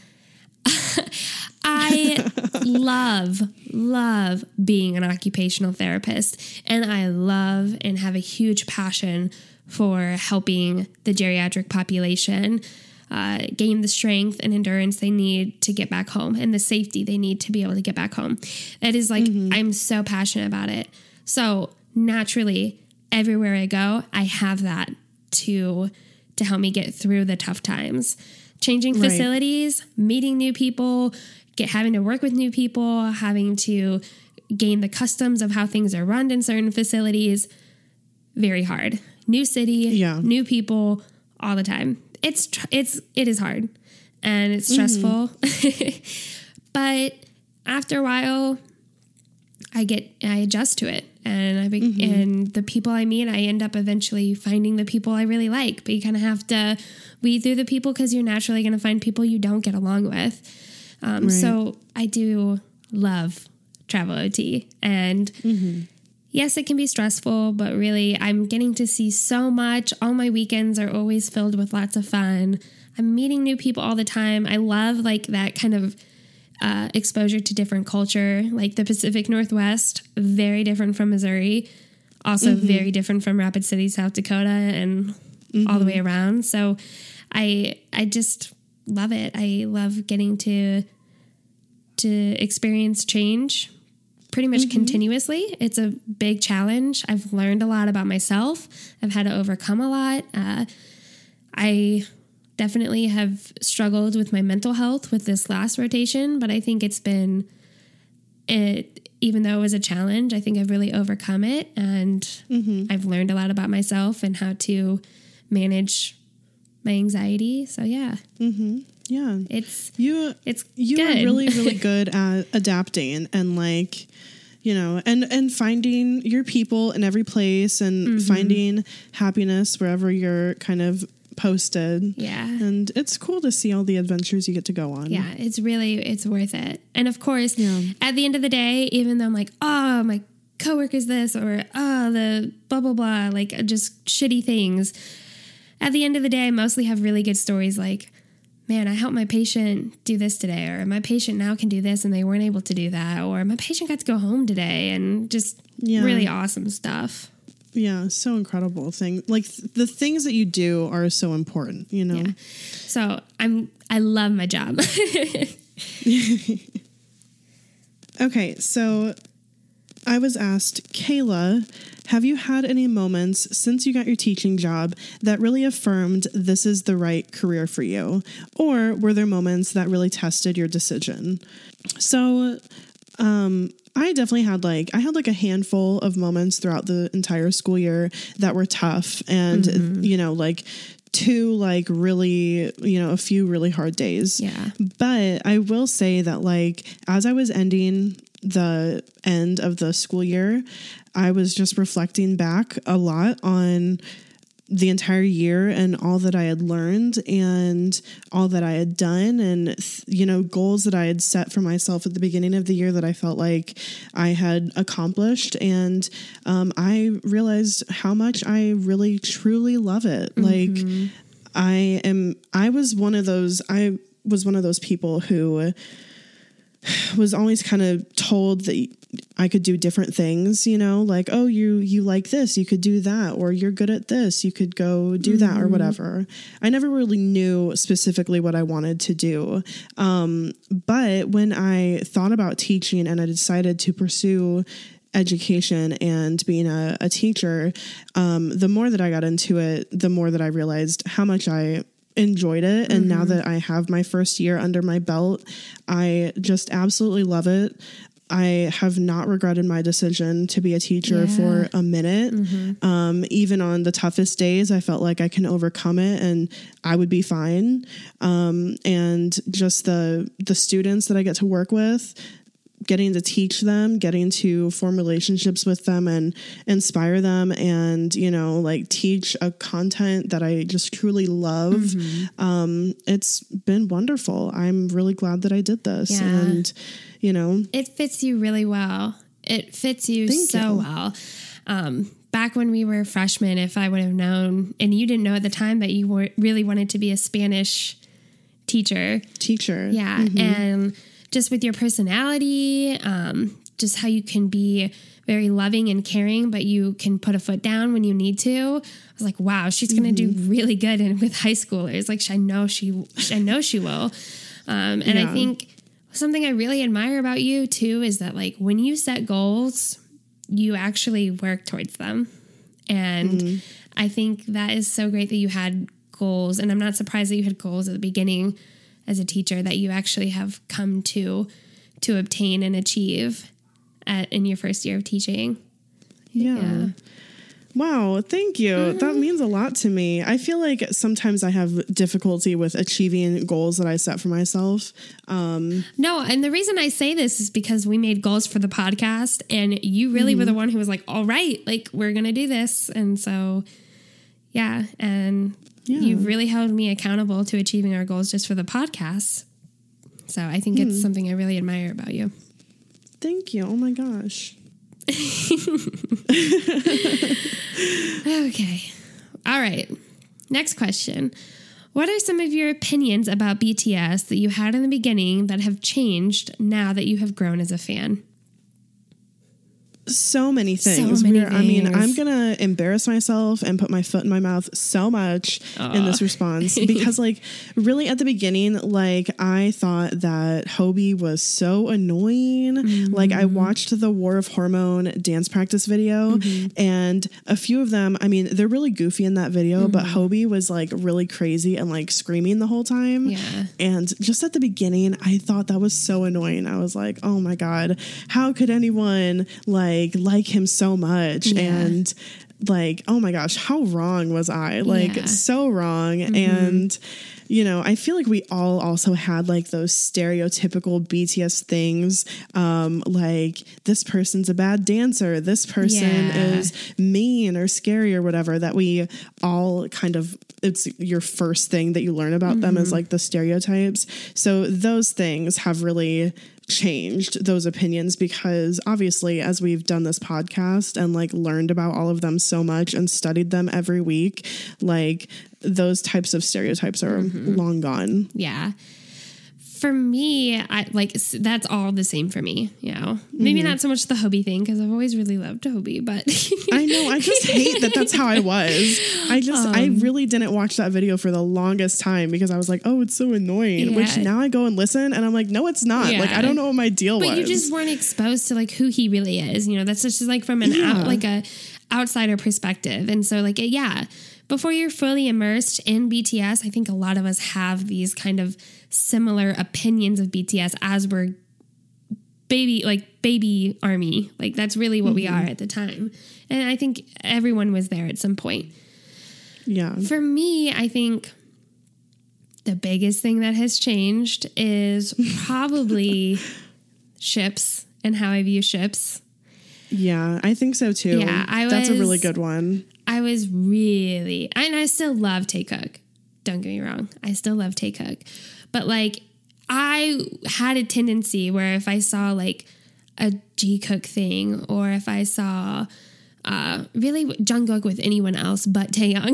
I love, love being an occupational therapist, and I love and have a huge passion for helping the geriatric population uh, gain the strength and endurance they need to get back home and the safety they need to be able to get back home. It is like, mm-hmm. I'm so passionate about it. So naturally, everywhere I go, I have that to, to help me get through the tough times. Changing right. facilities, meeting new people, get having to work with new people, having to gain the customs of how things are run in certain facilities. Very hard. New city, yeah. new people, all the time. It's it's it is hard and it's stressful. Mm-hmm. But after a while, I get I adjust to it, and I be, mm-hmm. and the people I meet, I end up eventually finding the people I really like. But you kind of have to weed through the people because you're naturally going to find people you don't get along with. Um, right. So I do love travel O T, and mm-hmm. yes, it can be stressful, but really I'm getting to see so much. All my weekends are always filled with lots of fun. I'm meeting new people all the time. I love like that kind of uh, exposure to different culture, like the Pacific Northwest, very different from Missouri, also mm-hmm. very different from Rapid City, South Dakota, and mm-hmm. all the way around. So I I just love it. I love getting to to experience change pretty much mm-hmm. continuously. It's a big challenge. I've learned a lot about myself. I've had to overcome a lot. Uh, I definitely have struggled with my mental health with this last rotation, but I think it's been, it, even though it was a challenge, I think I've really overcome it, and mm-hmm. I've learned a lot about myself and how to manage my anxiety. So yeah. Mm-hmm. Yeah. It's, you, it's you good. are really, really good at adapting and like, you know, and, and finding your people in every place and mm-hmm. finding happiness wherever you're kind of posted. Yeah. And it's cool to see all the adventures you get to go on. Yeah. It's really, it's worth it. And of course, yeah. at the end of the day, even though I'm like, oh, my coworker's this, or oh, the blah, blah, blah, like just shitty things. At the end of the day, I mostly have really good stories like, man, I helped my patient do this today, or my patient now can do this and they weren't able to do that, or my patient got to go home today, and just yeah. really awesome stuff. Yeah, so incredible thing. Like th- the things that you do are so important, you know? Yeah. So I'm, I love my job. Okay, so I was asked, Kayla, have you had any moments since you got your teaching job that really affirmed this is the right career for you? Or were there moments that really tested your decision? So, um, I definitely had like, I had like a handful of moments throughout the entire school year that were tough and, mm-hmm. you know, like two like really, you know, a few really hard days. Yeah. But I will say that like, as I was ending the end of the school year, I was just reflecting back a lot on the entire year and all that I had learned and all that I had done and, you know, goals that I had set for myself at the beginning of the year that I felt like I had accomplished. And um, I realized how much I really, truly love it. Mm-hmm. Like I am, I was one of those, I was one of those people who was always kind of told that I could do different things, you know, like, oh, you, you like this, you could do that, or you're good at this, you could go do mm-hmm. that or whatever. I never really knew specifically what I wanted to do. Um, but when I thought about teaching and I decided to pursue education and being a, a teacher, um, the more that I got into it, the more that I realized how much I enjoyed it. And mm-hmm. now that I have my first year under my belt, I just absolutely love it. I have not regretted my decision to be a teacher yeah. for a minute. Mm-hmm. Um, even on the toughest days, I felt like I can overcome it and I would be fine. Um, and just the, the students that I get to work with, getting to teach them, getting to form relationships with them and inspire them and, you know, like teach a content that I just truly love. Mm-hmm. Um, it's been wonderful. I'm really glad that I did this. Yeah. And, you know, it fits you really well. It fits you Thank so you. well. Um, back when we were freshmen, if I would have known, and you didn't know at the time that you were really wanted to be a Spanish teacher. Teacher. Yeah. Mm-hmm. And just with your personality, um, just how you can be very loving and caring, but you can put a foot down when you need to. I was like, wow, she's going to Mm-hmm. do really good in, with high schoolers. Like, I know she, I know she will. Um, and Yeah. I think something I really admire about you too is that, like, when you set goals, you actually work towards them. And Mm-hmm. I think that is so great that you had goals. And I'm not surprised that you had goals at the beginning as a teacher that you actually have come to to obtain and achieve at, in your first year of teaching. Yeah. Yeah. Wow. Thank you. Mm-hmm. That means a lot to me. I feel like sometimes I have difficulty with achieving goals that I set for myself. Um, No, and the reason I say this is because we made goals for the podcast, and you really Mm-hmm. were the one who was like, all right, like, we're going to do this. And so, yeah. And Yeah. you really held me accountable to achieving our goals just for the podcast. So I think Mm. it's something I really admire about you. Thank you. Oh my gosh. Okay. All right. Next question. What are some of your opinions about B T S that you had in the beginning that have changed now that you have grown as a fan? So many things. So many We're- I mean, things. I'm going to embarrass myself and put my foot in my mouth so much in this response because, like, really at the beginning, like, I thought that Hobie was so annoying. Mm-hmm. Like, I watched the War of Hormone dance practice video, Mm-hmm. and a few of them, I mean, they're really goofy in that video, Mm-hmm. but Hobie was, like, really crazy and, like, screaming the whole time. Yeah. And just at the beginning, I thought that was so annoying. I was like, oh my God, how could anyone like like him so much? Yeah. And like, oh my gosh, how wrong was I? Like Yeah. so wrong. Mm-hmm. And you know, I feel like we all also had like those stereotypical B T S things. Um, like this person's a bad dancer. This person Yeah. is mean or scary or whatever, that we all kind of, it's your first thing that you learn about them is like the stereotypes. So those things have really changed those opinions because obviously as we've done this podcast and like learned about all of them so much and studied them every week, like those types of stereotypes are long gone. Yeah. For me, I like s- that's all the same for me. You know, maybe not so much the Hobie thing because I've always really loved Hobie, but I know. I just hate that that's how I was. I just, I Um, really didn't watch that video for the longest time because I was like, oh, it's so annoying. Which Yeah. now I go and listen and I'm like, no, it's not. Like, Yeah. I don't know what my deal But was. you just weren't exposed to like who he really is. You know, that's just like from an Yeah. out, like a outsider perspective. And so like, yeah, before you're fully immersed in B T S, I think a lot of us have these kind of similar opinions of B T S as we're baby, like baby army. Like that's really what we are at the time. And I think everyone was there at some point. yeah. For me, I think the biggest thing that has changed is probably ships and how I view ships. Yeah, I think so too. Yeah, I That's a really was- good one. I was really, and I still love Tay Cook. Don't get me wrong. I still love Tay Cook. But like, I had a tendency where if I saw like a G Cook thing or if I saw uh, really Jungkook with anyone else but Taeyong,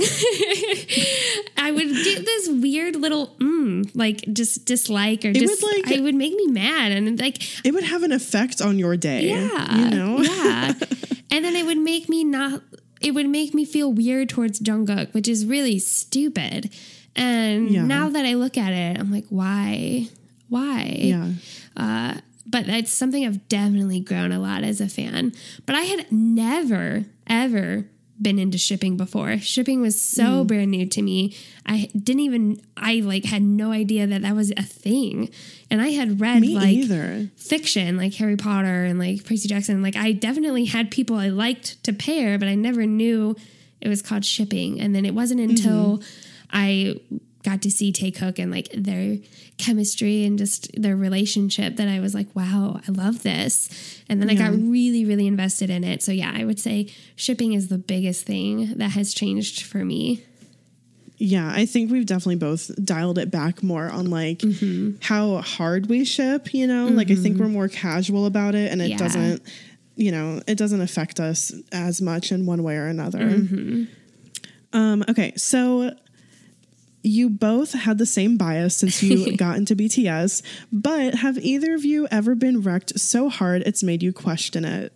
I would get this weird little mm, like just dislike or It just would, like- it would make me mad and like It would have an effect on your day. yeah, You know? yeah, and then it would make me not. It would make me feel weird towards Jungkook, which is really stupid. And Yeah. now that I look at it, I'm like, why, why? Yeah. Uh, but that's something I've definitely grown a lot as a fan. But I had never, ever been into shipping before. Shipping was so Mm. brand new to me. I didn't even, I like had no idea that that was a thing. And I had read Me like either. fiction, like Harry Potter and like Percy Jackson. Like I definitely had people I liked to pair, but I never knew it was called shipping. And then it wasn't until I got to see Taekook and like their chemistry and just their relationship that I was like, wow, I love this. And then yeah. I got really, really invested in it. So yeah, I would say shipping is the biggest thing that has changed for me. Yeah, I think we've definitely both dialed it back more on like mm-hmm. how hard we ship, you know, mm-hmm. like I think we're more casual about it and it yeah. doesn't, you know, it doesn't affect us as much in one way or another. Mm-hmm. Um, okay, so you both had the same bias since you got into B T S, but have either of you ever been wrecked so hard it's made you question it?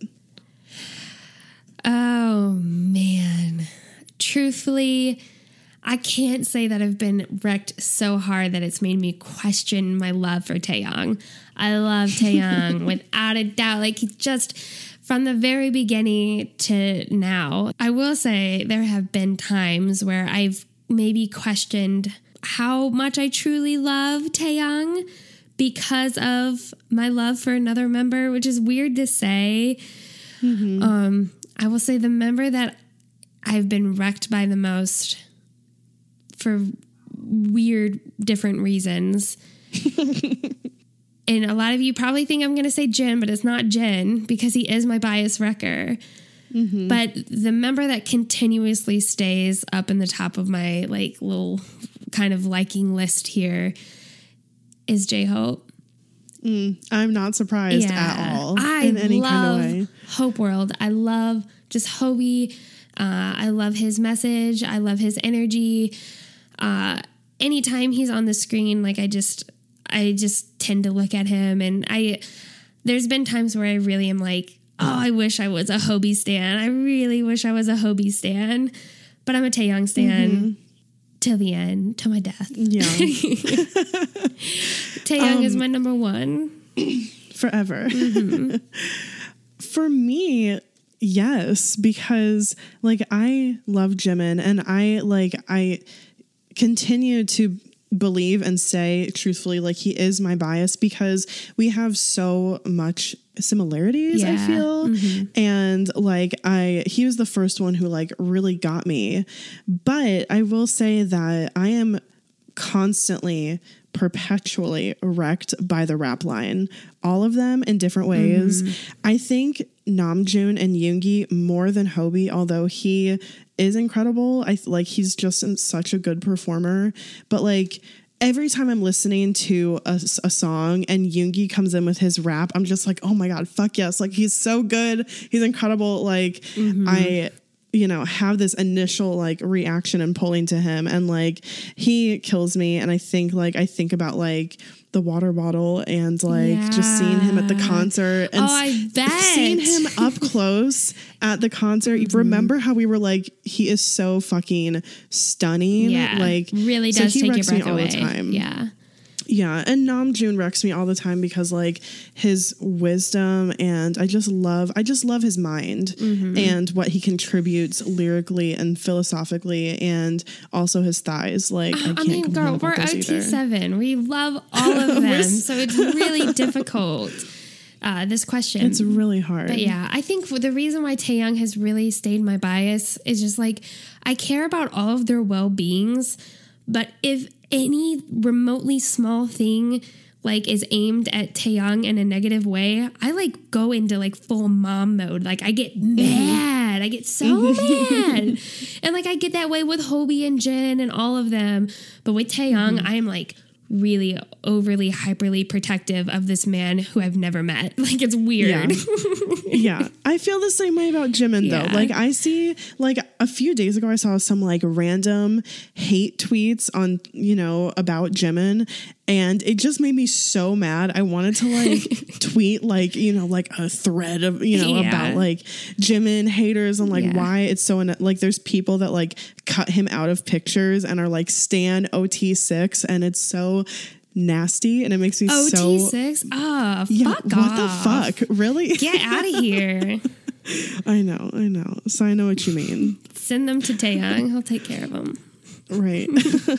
Oh, man. Truthfully, I can't say that I've been wrecked so hard that it's made me question my love for Taeyang. I love Taeyang without a doubt. Like, he just, from the very beginning to now, I will say there have been times where I've maybe questioned how much I truly love Taeyang because of my love for another member, which is weird to say. Mm-hmm. Um, I will say the member that I've been wrecked by the most for weird, different reasons. And a lot of you probably think I'm going to say Jin, but it's not Jin because he is my bias wrecker. Mm-hmm. But the member that continuously stays up in the top of my like little kind of liking list here is J-Hope. Mm, I'm not surprised yeah. at all I in any love kind of way. Hope World. I love just Hobie. Uh, I love his message. I love his energy. Uh, anytime he's on the screen, like I just, I just tend to look at him, and I. There's been times where I really am like, oh, I wish I was a Hobie stan. I really wish I was a Hobie stan. But I'm a Taeyang stan mm-hmm. till the end, till my death. Yeah. Taeyang um, is my number one. Forever. Mm-hmm. For me, yes, because like I love Jimin and I like I continue to believe and say truthfully like he is my bias because we have so much similarities yeah. I feel mm-hmm. and like I he was the first one who like really got me, but I will say that I am constantly perpetually wrecked by the rap line, all of them in different ways. Mm-hmm. I think Namjoon and Yoongi more than Hobie, although he is incredible. I like he's just such a good performer, but like every time I'm listening to a, a song and Yoongi comes in with his rap, I'm just like, oh my God, fuck yes. Like he's so good. He's incredible. Like mm-hmm. I, you know, have this initial like reaction and pulling to him, and like he kills me. And I think like, I think about like the water bottle and like yeah. just seeing him at the concert and oh, I bet. seeing him up close at the concert. Mm-hmm. Remember how we were like, he is so fucking stunning. Yeah. Like really does so he take wrecks your breath me all away. the time. Yeah. Yeah, and Namjoon wrecks me all the time because like his wisdom, and I just love I just love his mind mm-hmm. and what he contributes lyrically and philosophically, and also his thighs. Like I, can't I mean, girl, we're O T seven. We love all of them, so it's really difficult. Uh, this question, it's really hard. But yeah, I think the reason why Taeyang has really stayed my bias is just like I care about all of their well-beings, but if any remotely small thing like is aimed at Taeyang in a negative way, I like go into like full mom mode. Like I get mad. I get so mad. And like I get that way with Hobie and Jin and all of them. But with Taeyang, mm-hmm. I'm like really overly hyperly protective of this man who I've never met. Like it's weird. Yeah, yeah. I feel the same way about Jimin yeah. though. Like I see like a few days ago I saw some like random hate tweets on, you know, about Jimin, and it just made me so mad. I wanted to like tweet like, you know, like a thread of, you know, yeah. about like Jimin haters and like yeah. why it's so un- like there's people that like cut him out of pictures and are like stan O T six, and it's so nasty and it makes me O T six? so oh yeah, fuck what off. the fuck, really? Get out of here. I know I know so I know what you mean. Send them to Taeyang, he'll take care of them. Right.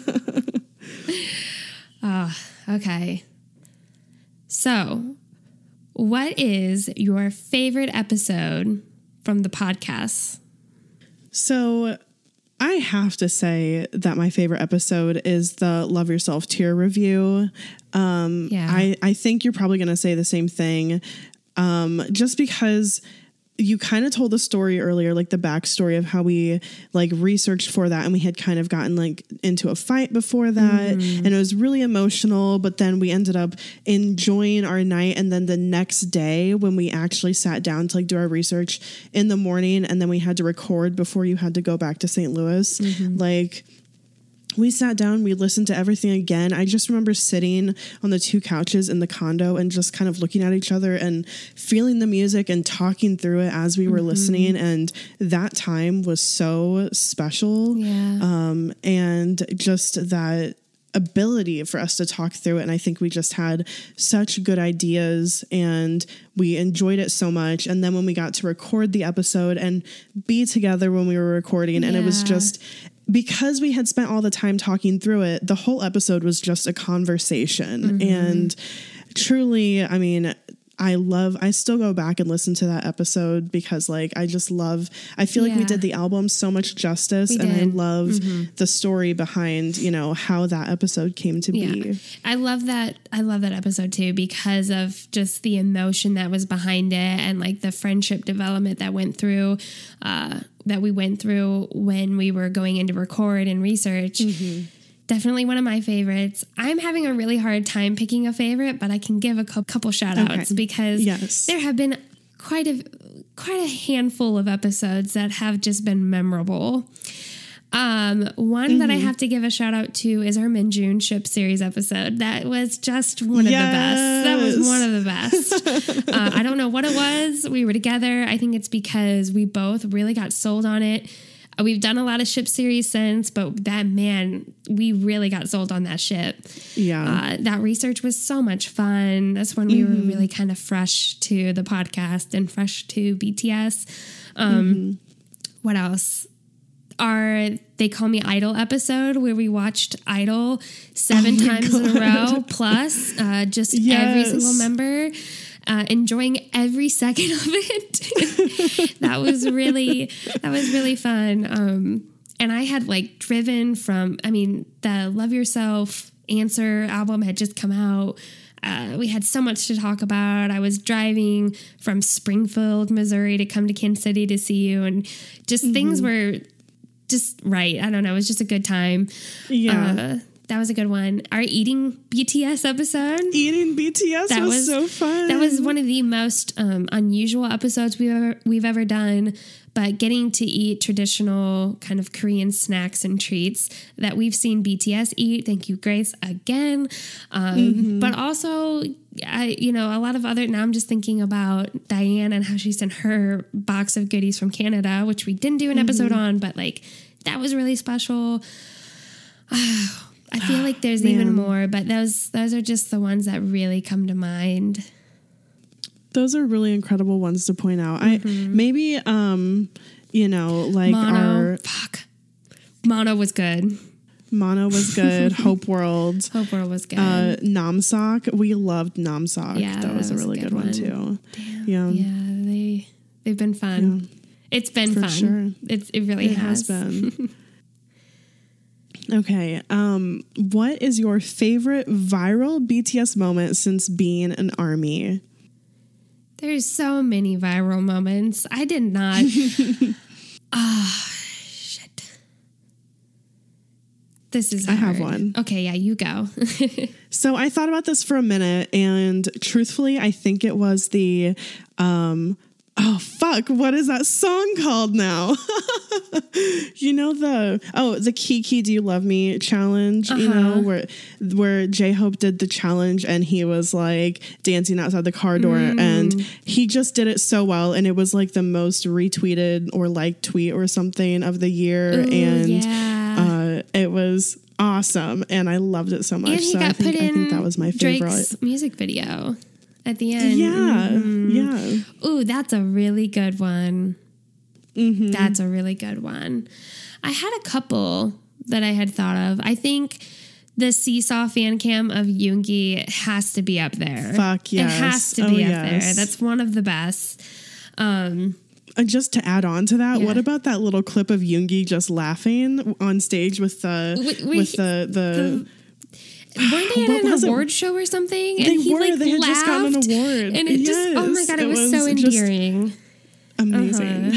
Oh, okay. So what is your favorite episode from the podcast? So I have to say that my favorite episode is the Love Yourself Tear review. Um, Yeah. I, I think you're probably going to say the same thing. Um, just because you kind of told the story earlier, like the backstory of how we like researched for that. And we had kind of gotten like into a fight before that. Mm-hmm. And it was really emotional, but then we ended up enjoying our night. And then the next day when we actually sat down to like do our research in the morning, and then we had to record before you had to go back to Saint Louis, Mm-hmm. like we sat down, we listened to everything again. I just remember sitting on the two couches in the condo and just kind of looking at each other and feeling the music and talking through it as we were Mm-hmm. listening. And that time was so special. Yeah. Um, and just that ability for us to talk through it. And I think we just had such good ideas and we enjoyed it so much. And then when we got to record the episode and be together when we were recording, and it was Yeah. just, because we had spent all the time talking through it, the whole episode was just a conversation. Mm-hmm. And truly, I mean, I love, I still go back and listen to that episode because like, I just love, I feel like we Yeah. did the album so much justice, We and I did. love Mm-hmm. the story behind, you know, how that episode came to Yeah. be. I love that. I love that episode too, because of just the emotion that was behind it and like the friendship development that went through, uh, that we went through when we were going in to record and research. Definitely one of my favorites. I'm having a really hard time picking a favorite, but I can give a cou- couple shout outs Okay. because Yes. there have been quite a quite a handful of episodes that have just been memorable. Um, one that I have to give a shout out to is our Minjun Ship series episode. That was just one of Yes. the best. That was one of the best. uh, I don't know what it was. We were together. I think it's because we both really got sold on it. Uh, We've done a lot of ship series since, but that man, we really got sold on that ship. Yeah. Uh, that research was so much fun. That's when we were really kind of fresh to the podcast and fresh to B T S. Um, What else? Our They Call Me Idol episode where we watched Idol seven Oh my times in a God. row, plus uh, just every Yes. single member. Uh, enjoying every second of it. That was really, that was really fun. Um, and I had like driven from, I mean, the Love Yourself Answer album had just come out. Uh, we had so much to talk about. I was driving from Springfield, Missouri to come to Kansas City to see you. And just Mm-hmm. things were just right. I don't know. It was just a good time. Yeah. Uh, that was a good one. Our eating B T S episode. Eating B T S That was, was so fun. That was one of the most um, unusual episodes we've ever we've ever done. But getting to eat traditional kind of Korean snacks and treats that we've seen B T S eat. Thank you, Grace, again. Um, Mm-hmm. But also, I, you know, a lot of other. Now I'm just thinking about Diane and how she sent her box of goodies from Canada, which we didn't do an episode Mm-hmm. on, but like that was really special. I feel like there's Man. even more, but those those are just the ones that really come to mind. Those are really incredible ones to point out. I maybe um you know, like Mono, our fuck, Mono was good. Mono was good, Hope World, Hope World was good. uh Namsak. We loved Namsak. Yeah, that was that a was a really good good one, one. too. Damn. Yeah. Yeah, they they've been fun. It's been For fun. sure. It's it really It has been. Okay. Um, what is your favorite viral B T S moment since being an ARMY? There's so many viral moments. I did not. Ah, shit. This is I have hard. one. Okay, yeah, you go. So I thought about this for a minute, and truthfully, I think it was the, um, oh fuck, what is that song called now? You know the oh the Kiki Do You Love Me challenge, you know, Uh-huh. where where J-Hope did the challenge and he was like dancing outside the car door Mm. and he just did it so well, and it was like the most retweeted or liked tweet or something of the year. Ooh, and yeah. uh, it was awesome and I loved it so much. And he so got I think put I in think that was my favorite. Drake's music video at the end. Yeah, Mhm. yeah. Ooh, that's a really good one. Mm-hmm. That's a really good one. I had a couple that I had thought of. I think the Seesaw fan cam of Yoongi has to be up there. Fuck yes. It has to Oh, be up yes. there. That's one of the best. Um, uh, just to add on to that, Yeah. what about that little clip of Yoongi just laughing on stage with the Wait, wait, with the the. the Weren't they What at an was it? award show or something? They and he were. like They had laughed, just gotten an award. and it just oh my Yes, god, it, it was, so was just endearing. Amazing.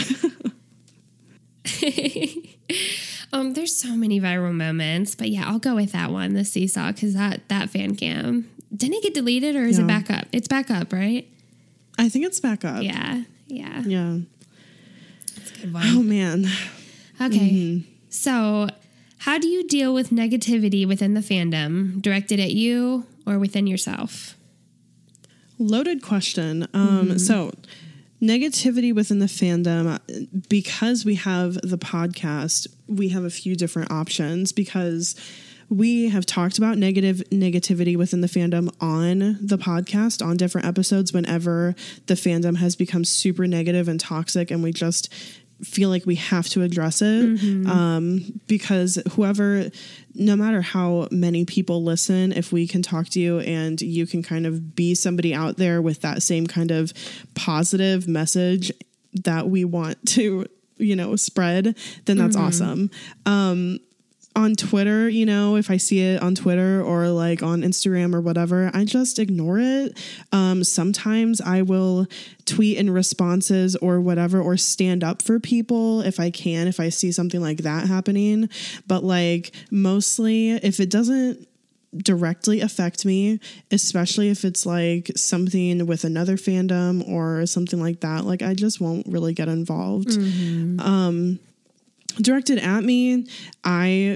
Uh-huh. um, there's so many viral moments, but yeah, I'll go with that one, the seesaw, because that that fan cam didn't it get deleted or is Yeah. it back up? It's back up, right? I think it's back up. Yeah, yeah, Yeah. that's a good one. Oh man. Okay, Mm-hmm. so how do you deal with negativity within the fandom, directed at you or within yourself? Loaded question. Um, Mm-hmm. So, negativity within the fandom, because we have the podcast, we have a few different options because we have talked about negative negativity within the fandom on the podcast on different episodes whenever the fandom has become super negative and toxic and we just feel like we have to address it Mm-hmm. um, because whoever, no matter how many people listen, if we can talk to you and you can kind of be somebody out there with that same kind of positive message that we want to, you know, spread, then that's Mm-hmm. awesome. Um, on Twitter, you know, if I see it on Twitter or like on Instagram or whatever, I just ignore it. Um, sometimes I will tweet in responses or whatever, or stand up for people if I can, if I see something like that happening. But like mostly if it doesn't directly affect me, especially if it's like something with another fandom or something like that, like I just won't really get involved. Mm-hmm. Um, directed at me, I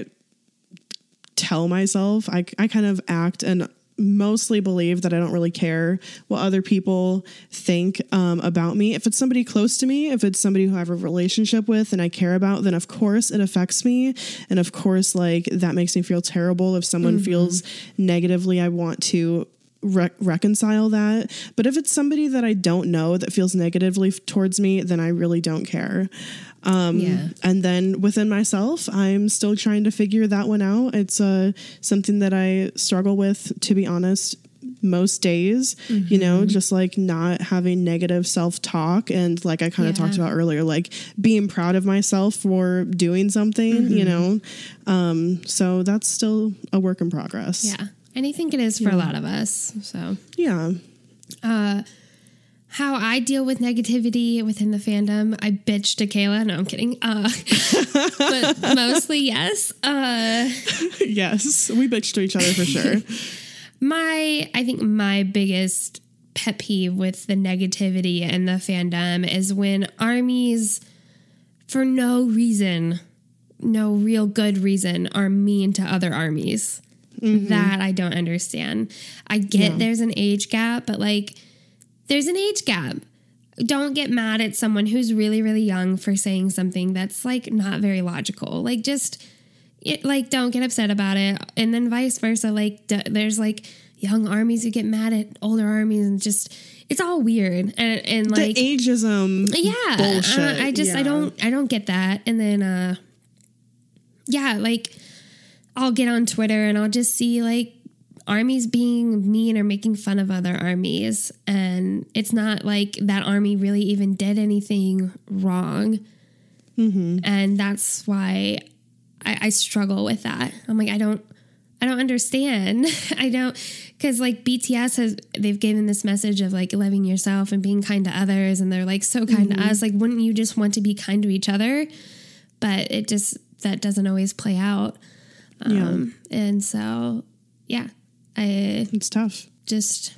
tell myself, I, I kind of act and mostly believe that I don't really care what other people think um, about me. If it's somebody close to me, if it's somebody who I have a relationship with and I care about, then of course it affects me. And of course, like that makes me feel terrible. If someone Mm-hmm. feels negatively, I want to Re- reconcile that. But if it's somebody that I don't know that feels negatively f- towards me, then I really don't care. Um, Yeah. And then within myself, I'm still trying to figure that one out. It's uh, something that I struggle with, to be honest, most days, Mm-hmm. you know, just like not having negative self-talk. And like I kind of Yeah. talked about earlier, like being proud of myself for doing something, Mm-hmm. you know. Um, so that's still a work in progress. Yeah. And I think it is for a lot of us. So, Yeah. uh, how I deal with negativity within the fandom, I bitch to Kayla. No, I'm kidding. Uh, but mostly, yes. Uh, Yes, we bitch to each other for sure. my, I think my biggest pet peeve with the negativity in the fandom is when armies, for no reason, no real good reason, are mean to other armies. That I don't understand. I get Yeah. there's an age gap, but like there's an age gap. Don't get mad at someone who's really, really young for saying something that's like not very logical. Like just it, like don't get upset about it. And then vice versa. Like d- there's like young armies who get mad at older armies and just it's all weird. And, and like The ageism yeah, bullshit. uh, I just I Yeah. don't I don't get that. And then uh yeah, like I'll get on Twitter and I'll just see like armies being mean or making fun of other armies. And it's not like that army really even did anything wrong. Mm-hmm. And that's why I, I struggle with that. I'm like, I don't, I don't understand. I don't, because like B T S has, they've given this message of like loving yourself and being kind to others. And they're like so kind Mm-hmm. to us. Like, wouldn't you just want to be kind to each other? But it just, that doesn't always play out. Um, and so, yeah, I It's tough. just,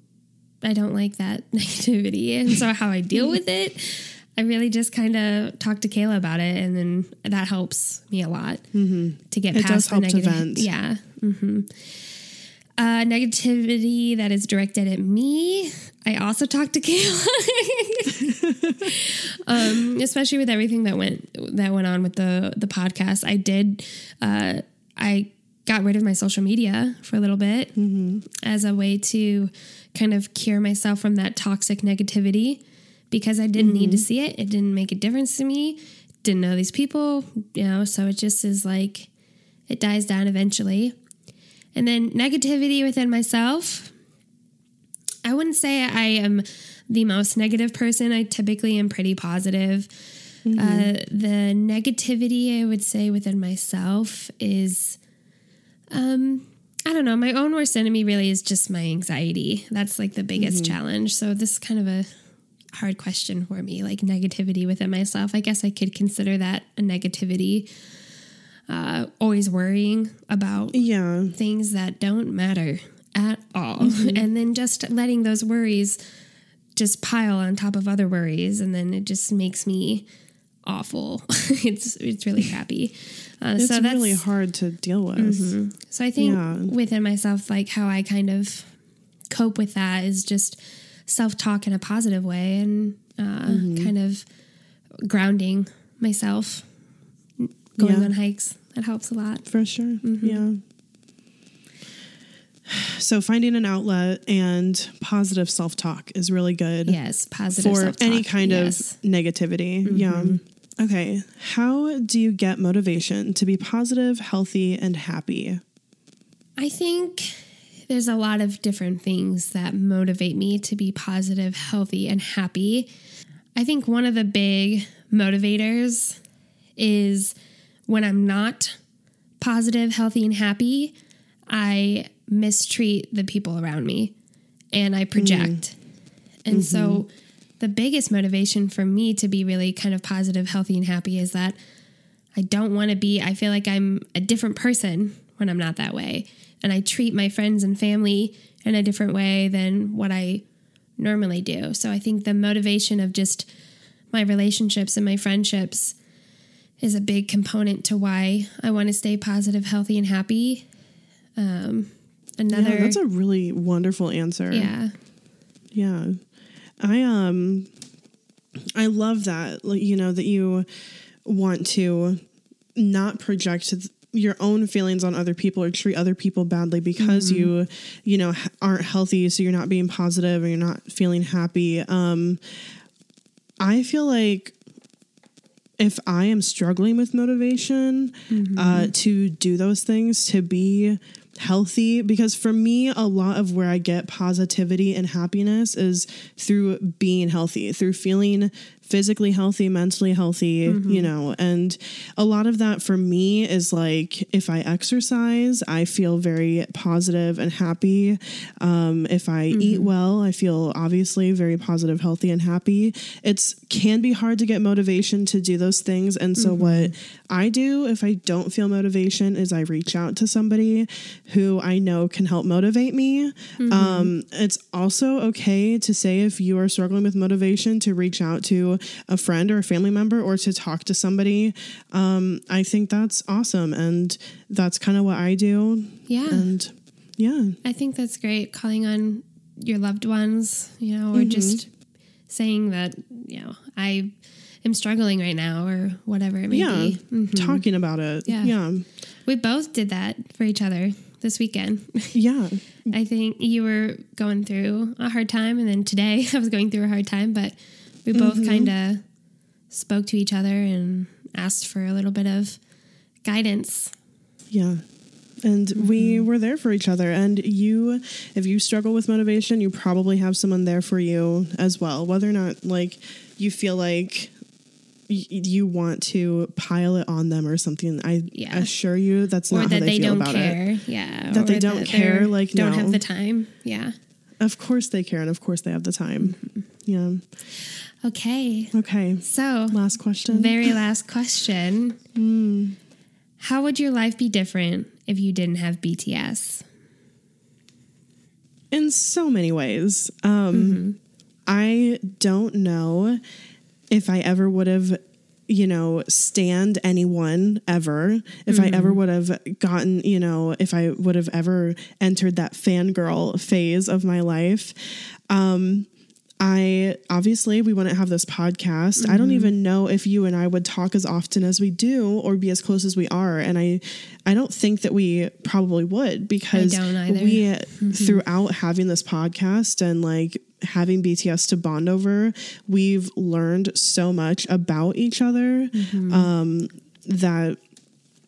I don't like that negativity. And so how I deal with it, I really just kind of talk to Kayla about it. And then that helps me a lot to get It past does the help to negative. vent. Yeah. hmm Uh, negativity that is directed at me. I also talk to Kayla, um, especially with everything that went that went on with the the podcast. I did. Uh, I got rid of my social media for a little bit as a way to kind of cure myself from that toxic negativity because I didn't need to see it. It didn't make a difference to me. Didn't know these people, you know. So it just is like it dies down eventually. And then negativity within myself. I wouldn't say I am the most negative person. I typically am pretty positive. Mm-hmm. Uh, the negativity, I would say, within myself is, um, I don't know, my own worst enemy really is just my anxiety. That's like the biggest mm-hmm. challenge. So this is kind of a hard question for me, like negativity within myself. I guess I could consider that a negativity. Uh, always worrying about yeah. things that don't matter at all. Mm-hmm. And then just letting those worries just pile on top of other worries. And then it just makes me awful. it's it's really crappy. Uh, it's so that's really hard to deal with. Mm-hmm. So I think yeah. within myself, like how I kind of cope with that is just self-talk in a positive way and uh, mm-hmm. kind of grounding myself, going yeah. on hikes. That helps a lot. For sure. Mm-hmm. Yeah. So finding an outlet and positive self-talk is really good. Yes, positive for self-talk. any kind yes. of negativity. Mm-hmm. Yeah. Okay. How do you get motivation to be positive, healthy, and happy? I think there's a lot of different things that motivate me to be positive, healthy, and happy. I think one of the big motivators is when I'm not positive, healthy, and happy, I mistreat the people around me and I project. Mm. And mm-hmm. so the biggest motivation for me to be really kind of positive, healthy, and happy is that I don't want to be, I feel like I'm a different person when I'm not that way. And I treat my friends and family in a different way than what I normally do. So I think the motivation of just my relationships and my friendships is a big component to why I want to stay positive, healthy, and happy. Um, another, yeah, that's a really wonderful answer. Yeah, yeah. I um, I love that. Like, you know, that you want to not project your own feelings on other people or treat other people badly because mm-hmm. you, you know, aren't healthy. So you're not being positive or you're not feeling happy. Um, I feel like if I am struggling with motivation mm-hmm. uh, to do those things, to be healthy, because for me, a lot of where I get positivity and happiness is through being healthy, through feeling physically healthy, mentally healthy, mm-hmm. you know, and a lot of that for me is like, if I exercise, I feel very positive and happy. Um, if I mm-hmm. eat well, I feel obviously very positive, healthy, and happy. It's can be hard to get motivation to do those things. And so mm-hmm. what I do if I don't feel motivation is I reach out to somebody who I know can help motivate me. Mm-hmm. Um, it's also okay to say if you are struggling with motivation to reach out to a friend or a family member or to talk to somebody. Um, I think that's awesome. And that's kind of what I do. Yeah. And yeah, I think that's great. Calling on your loved ones, you know, or mm-hmm. just saying that, you know, I am struggling right now or whatever it may yeah. be. Mm-hmm. Talking about it. Yeah. Yeah. We both did that for each other this weekend. Yeah. I think you were going through a hard time and then today I was going through a hard time, but we both mm-hmm. kind of spoke to each other and asked for a little bit of guidance. Yeah. And mm-hmm. we were there for each other. And you, if you struggle with motivation, you probably have someone there for you as well. Whether or not, like, you feel like y- you want to pile it on them or something, I yeah. assure you that's or not that how they, they feel don't about care. it. Yeah. That they or don't that care. Like, don't no. have the time. Yeah. Of course they care. And of course they have the time. Mm-hmm. Yeah. Okay. Okay. So, last question. Very last question. mm. How would your life be different if you didn't have B T S? In so many ways. Um, mm-hmm. I don't know if I ever would have, you know, stand anyone ever, if mm-hmm. I ever would have gotten, you know, if I would have ever entered that fangirl phase of my life. Um, I obviously we wouldn't have this podcast. Mm-hmm. I don't even know if you and I would talk as often as we do or be as close as we are. And I, I don't think that we probably would because we, mm-hmm. throughout having this podcast and like having B T S to bond over, we've learned so much about each other, mm-hmm. um, that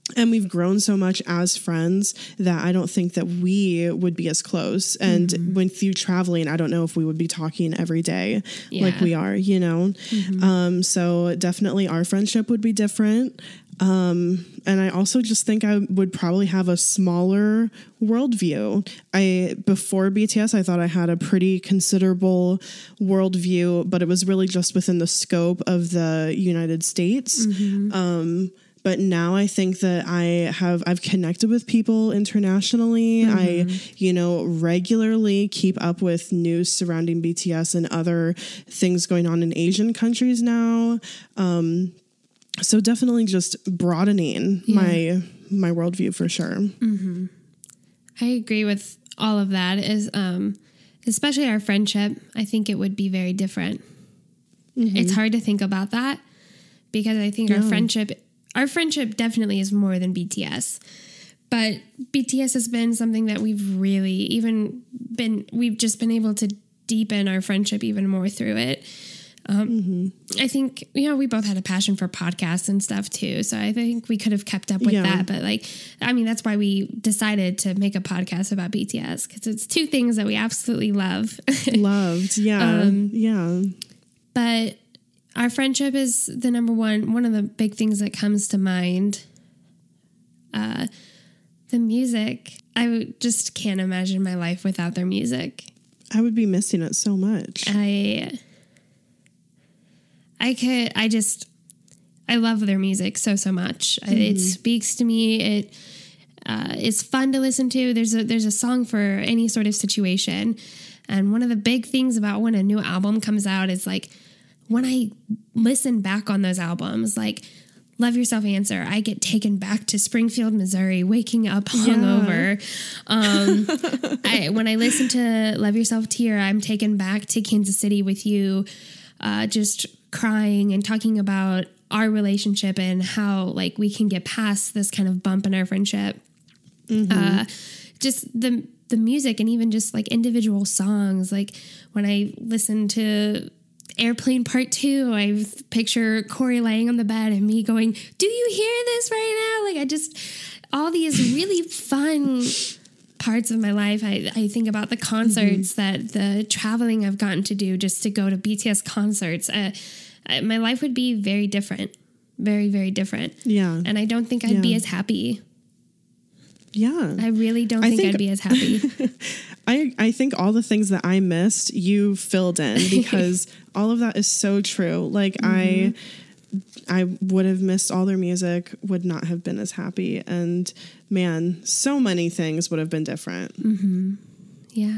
And we've grown so much as friends that I don't think that we would be as close. And mm-hmm. when through traveling, I don't know if we would be talking every day yeah. like we are, you know? Mm-hmm. Um, so definitely our friendship would be different. Um, and I also just think I would probably have a smaller worldview. I, before B T S, I thought I had a pretty considerable worldview, but it was really just within the scope of the United States. Mm-hmm. Um, But now I think that I have, I've connected with people internationally. Mm-hmm. I, you know, regularly keep up with news surrounding B T S and other things going on in Asian countries now. Um, so definitely just broadening yeah. my, my worldview for sure. Mm-hmm. I agree with all of that is, um, especially our friendship. I think it would be very different. Mm-hmm. It's hard to think about that because I think yeah. our friendship Our friendship definitely is more than B T S, but B T S has been something that we've really even been, we've just been able to deepen our friendship even more through it. Um, mm-hmm. I think, you know, we both had a passion for podcasts and stuff too. So I think we could have kept up with yeah. that. But like, I mean, that's why we decided to make a podcast about B T S because it's two things that we absolutely love. Loved. Yeah. um, yeah. But our friendship is the number one, one of the big things that comes to mind. Uh, the music. I just can't imagine my life without their music. I would be missing it so much. I, I could, I just, I love their music so, so much. Mm-hmm. It speaks to me. It, uh, it's fun to listen to. There's a, there's a song for any sort of situation. And one of the big things about when a new album comes out is like, when I listen back on those albums, like Love Yourself Answer, I get taken back to Springfield, Missouri, waking up hungover. Yeah. Um, I, when I listen to Love Yourself Tear, I'm taken back to Kansas City with you, uh, just crying and talking about our relationship and how like we can get past this kind of bump in our friendship. Mm-hmm. Uh, just the the music and even just like individual songs. Like when I listen to Airplane Part Two, I picture Corey laying on the bed and me going, do you hear this right now? Like I just, all these really fun parts of my life. I, I think about the concerts mm-hmm. that the traveling I've gotten to do just to go to B T S concerts. Uh, I, my life would be very different, very, very different. Yeah. And I don't think I'd yeah. be as happy. Yeah. I really don't think, think I'd be as happy. I, I think all the things that I missed, you filled in because all of that is so true. Like mm-hmm. I, I would have missed all their music, would not have been as happy. And man, so many things would have been different. Mm-hmm. Yeah.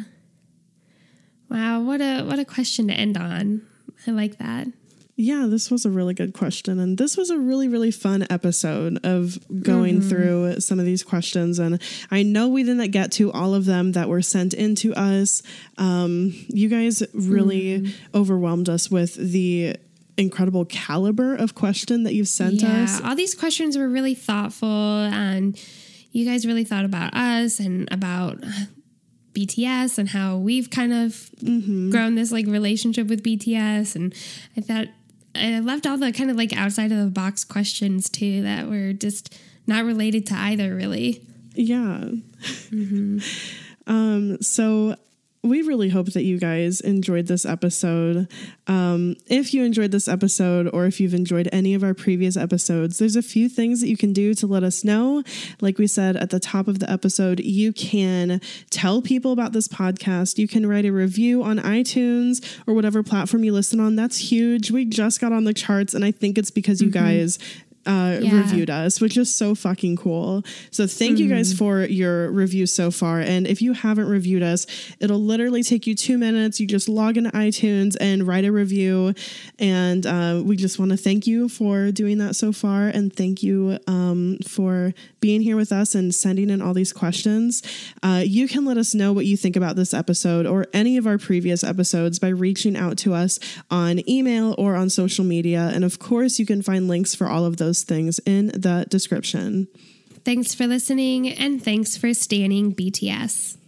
Wow. What a, what a question to end on. I like that. Yeah, this was a really good question. And this was a really, really fun episode of going mm-hmm. through some of these questions. And I know we didn't get to all of them that were sent in to us. Um, you guys really mm-hmm. overwhelmed us with the incredible caliber of question that you've sent yeah, us. All these questions were really thoughtful. And you guys really thought about us and about B T S and how we've kind of mm-hmm. grown this like relationship with B T S. And I thought I loved all the kind of like outside of the box questions too that were just not related to either really. Yeah. Mm-hmm. um, so we really hope that you guys enjoyed this episode. Um, if you enjoyed this episode or if you've enjoyed any of our previous episodes, there's a few things that you can do to let us know. Like we said at the top of the episode, you can tell people about this podcast. You can write a review on iTunes or whatever platform you listen on. That's huge. We just got on the charts, and I think it's because you mm-hmm. guys Uh, yeah. reviewed us, which is so fucking cool. So thank mm-hmm. you guys for your reviews so far. And if you haven't reviewed us, it'll literally take you two minutes. You just log into iTunes and write a review. And uh, we just want to thank you for doing that so far. And thank you um, for being here with us and sending in all these questions. Uh, you can let us know what you think about this episode or any of our previous episodes by reaching out to us on email or on social media. And of course, you can find links for all of those things in the description. Thanks for listening, and thanks for standing B T S.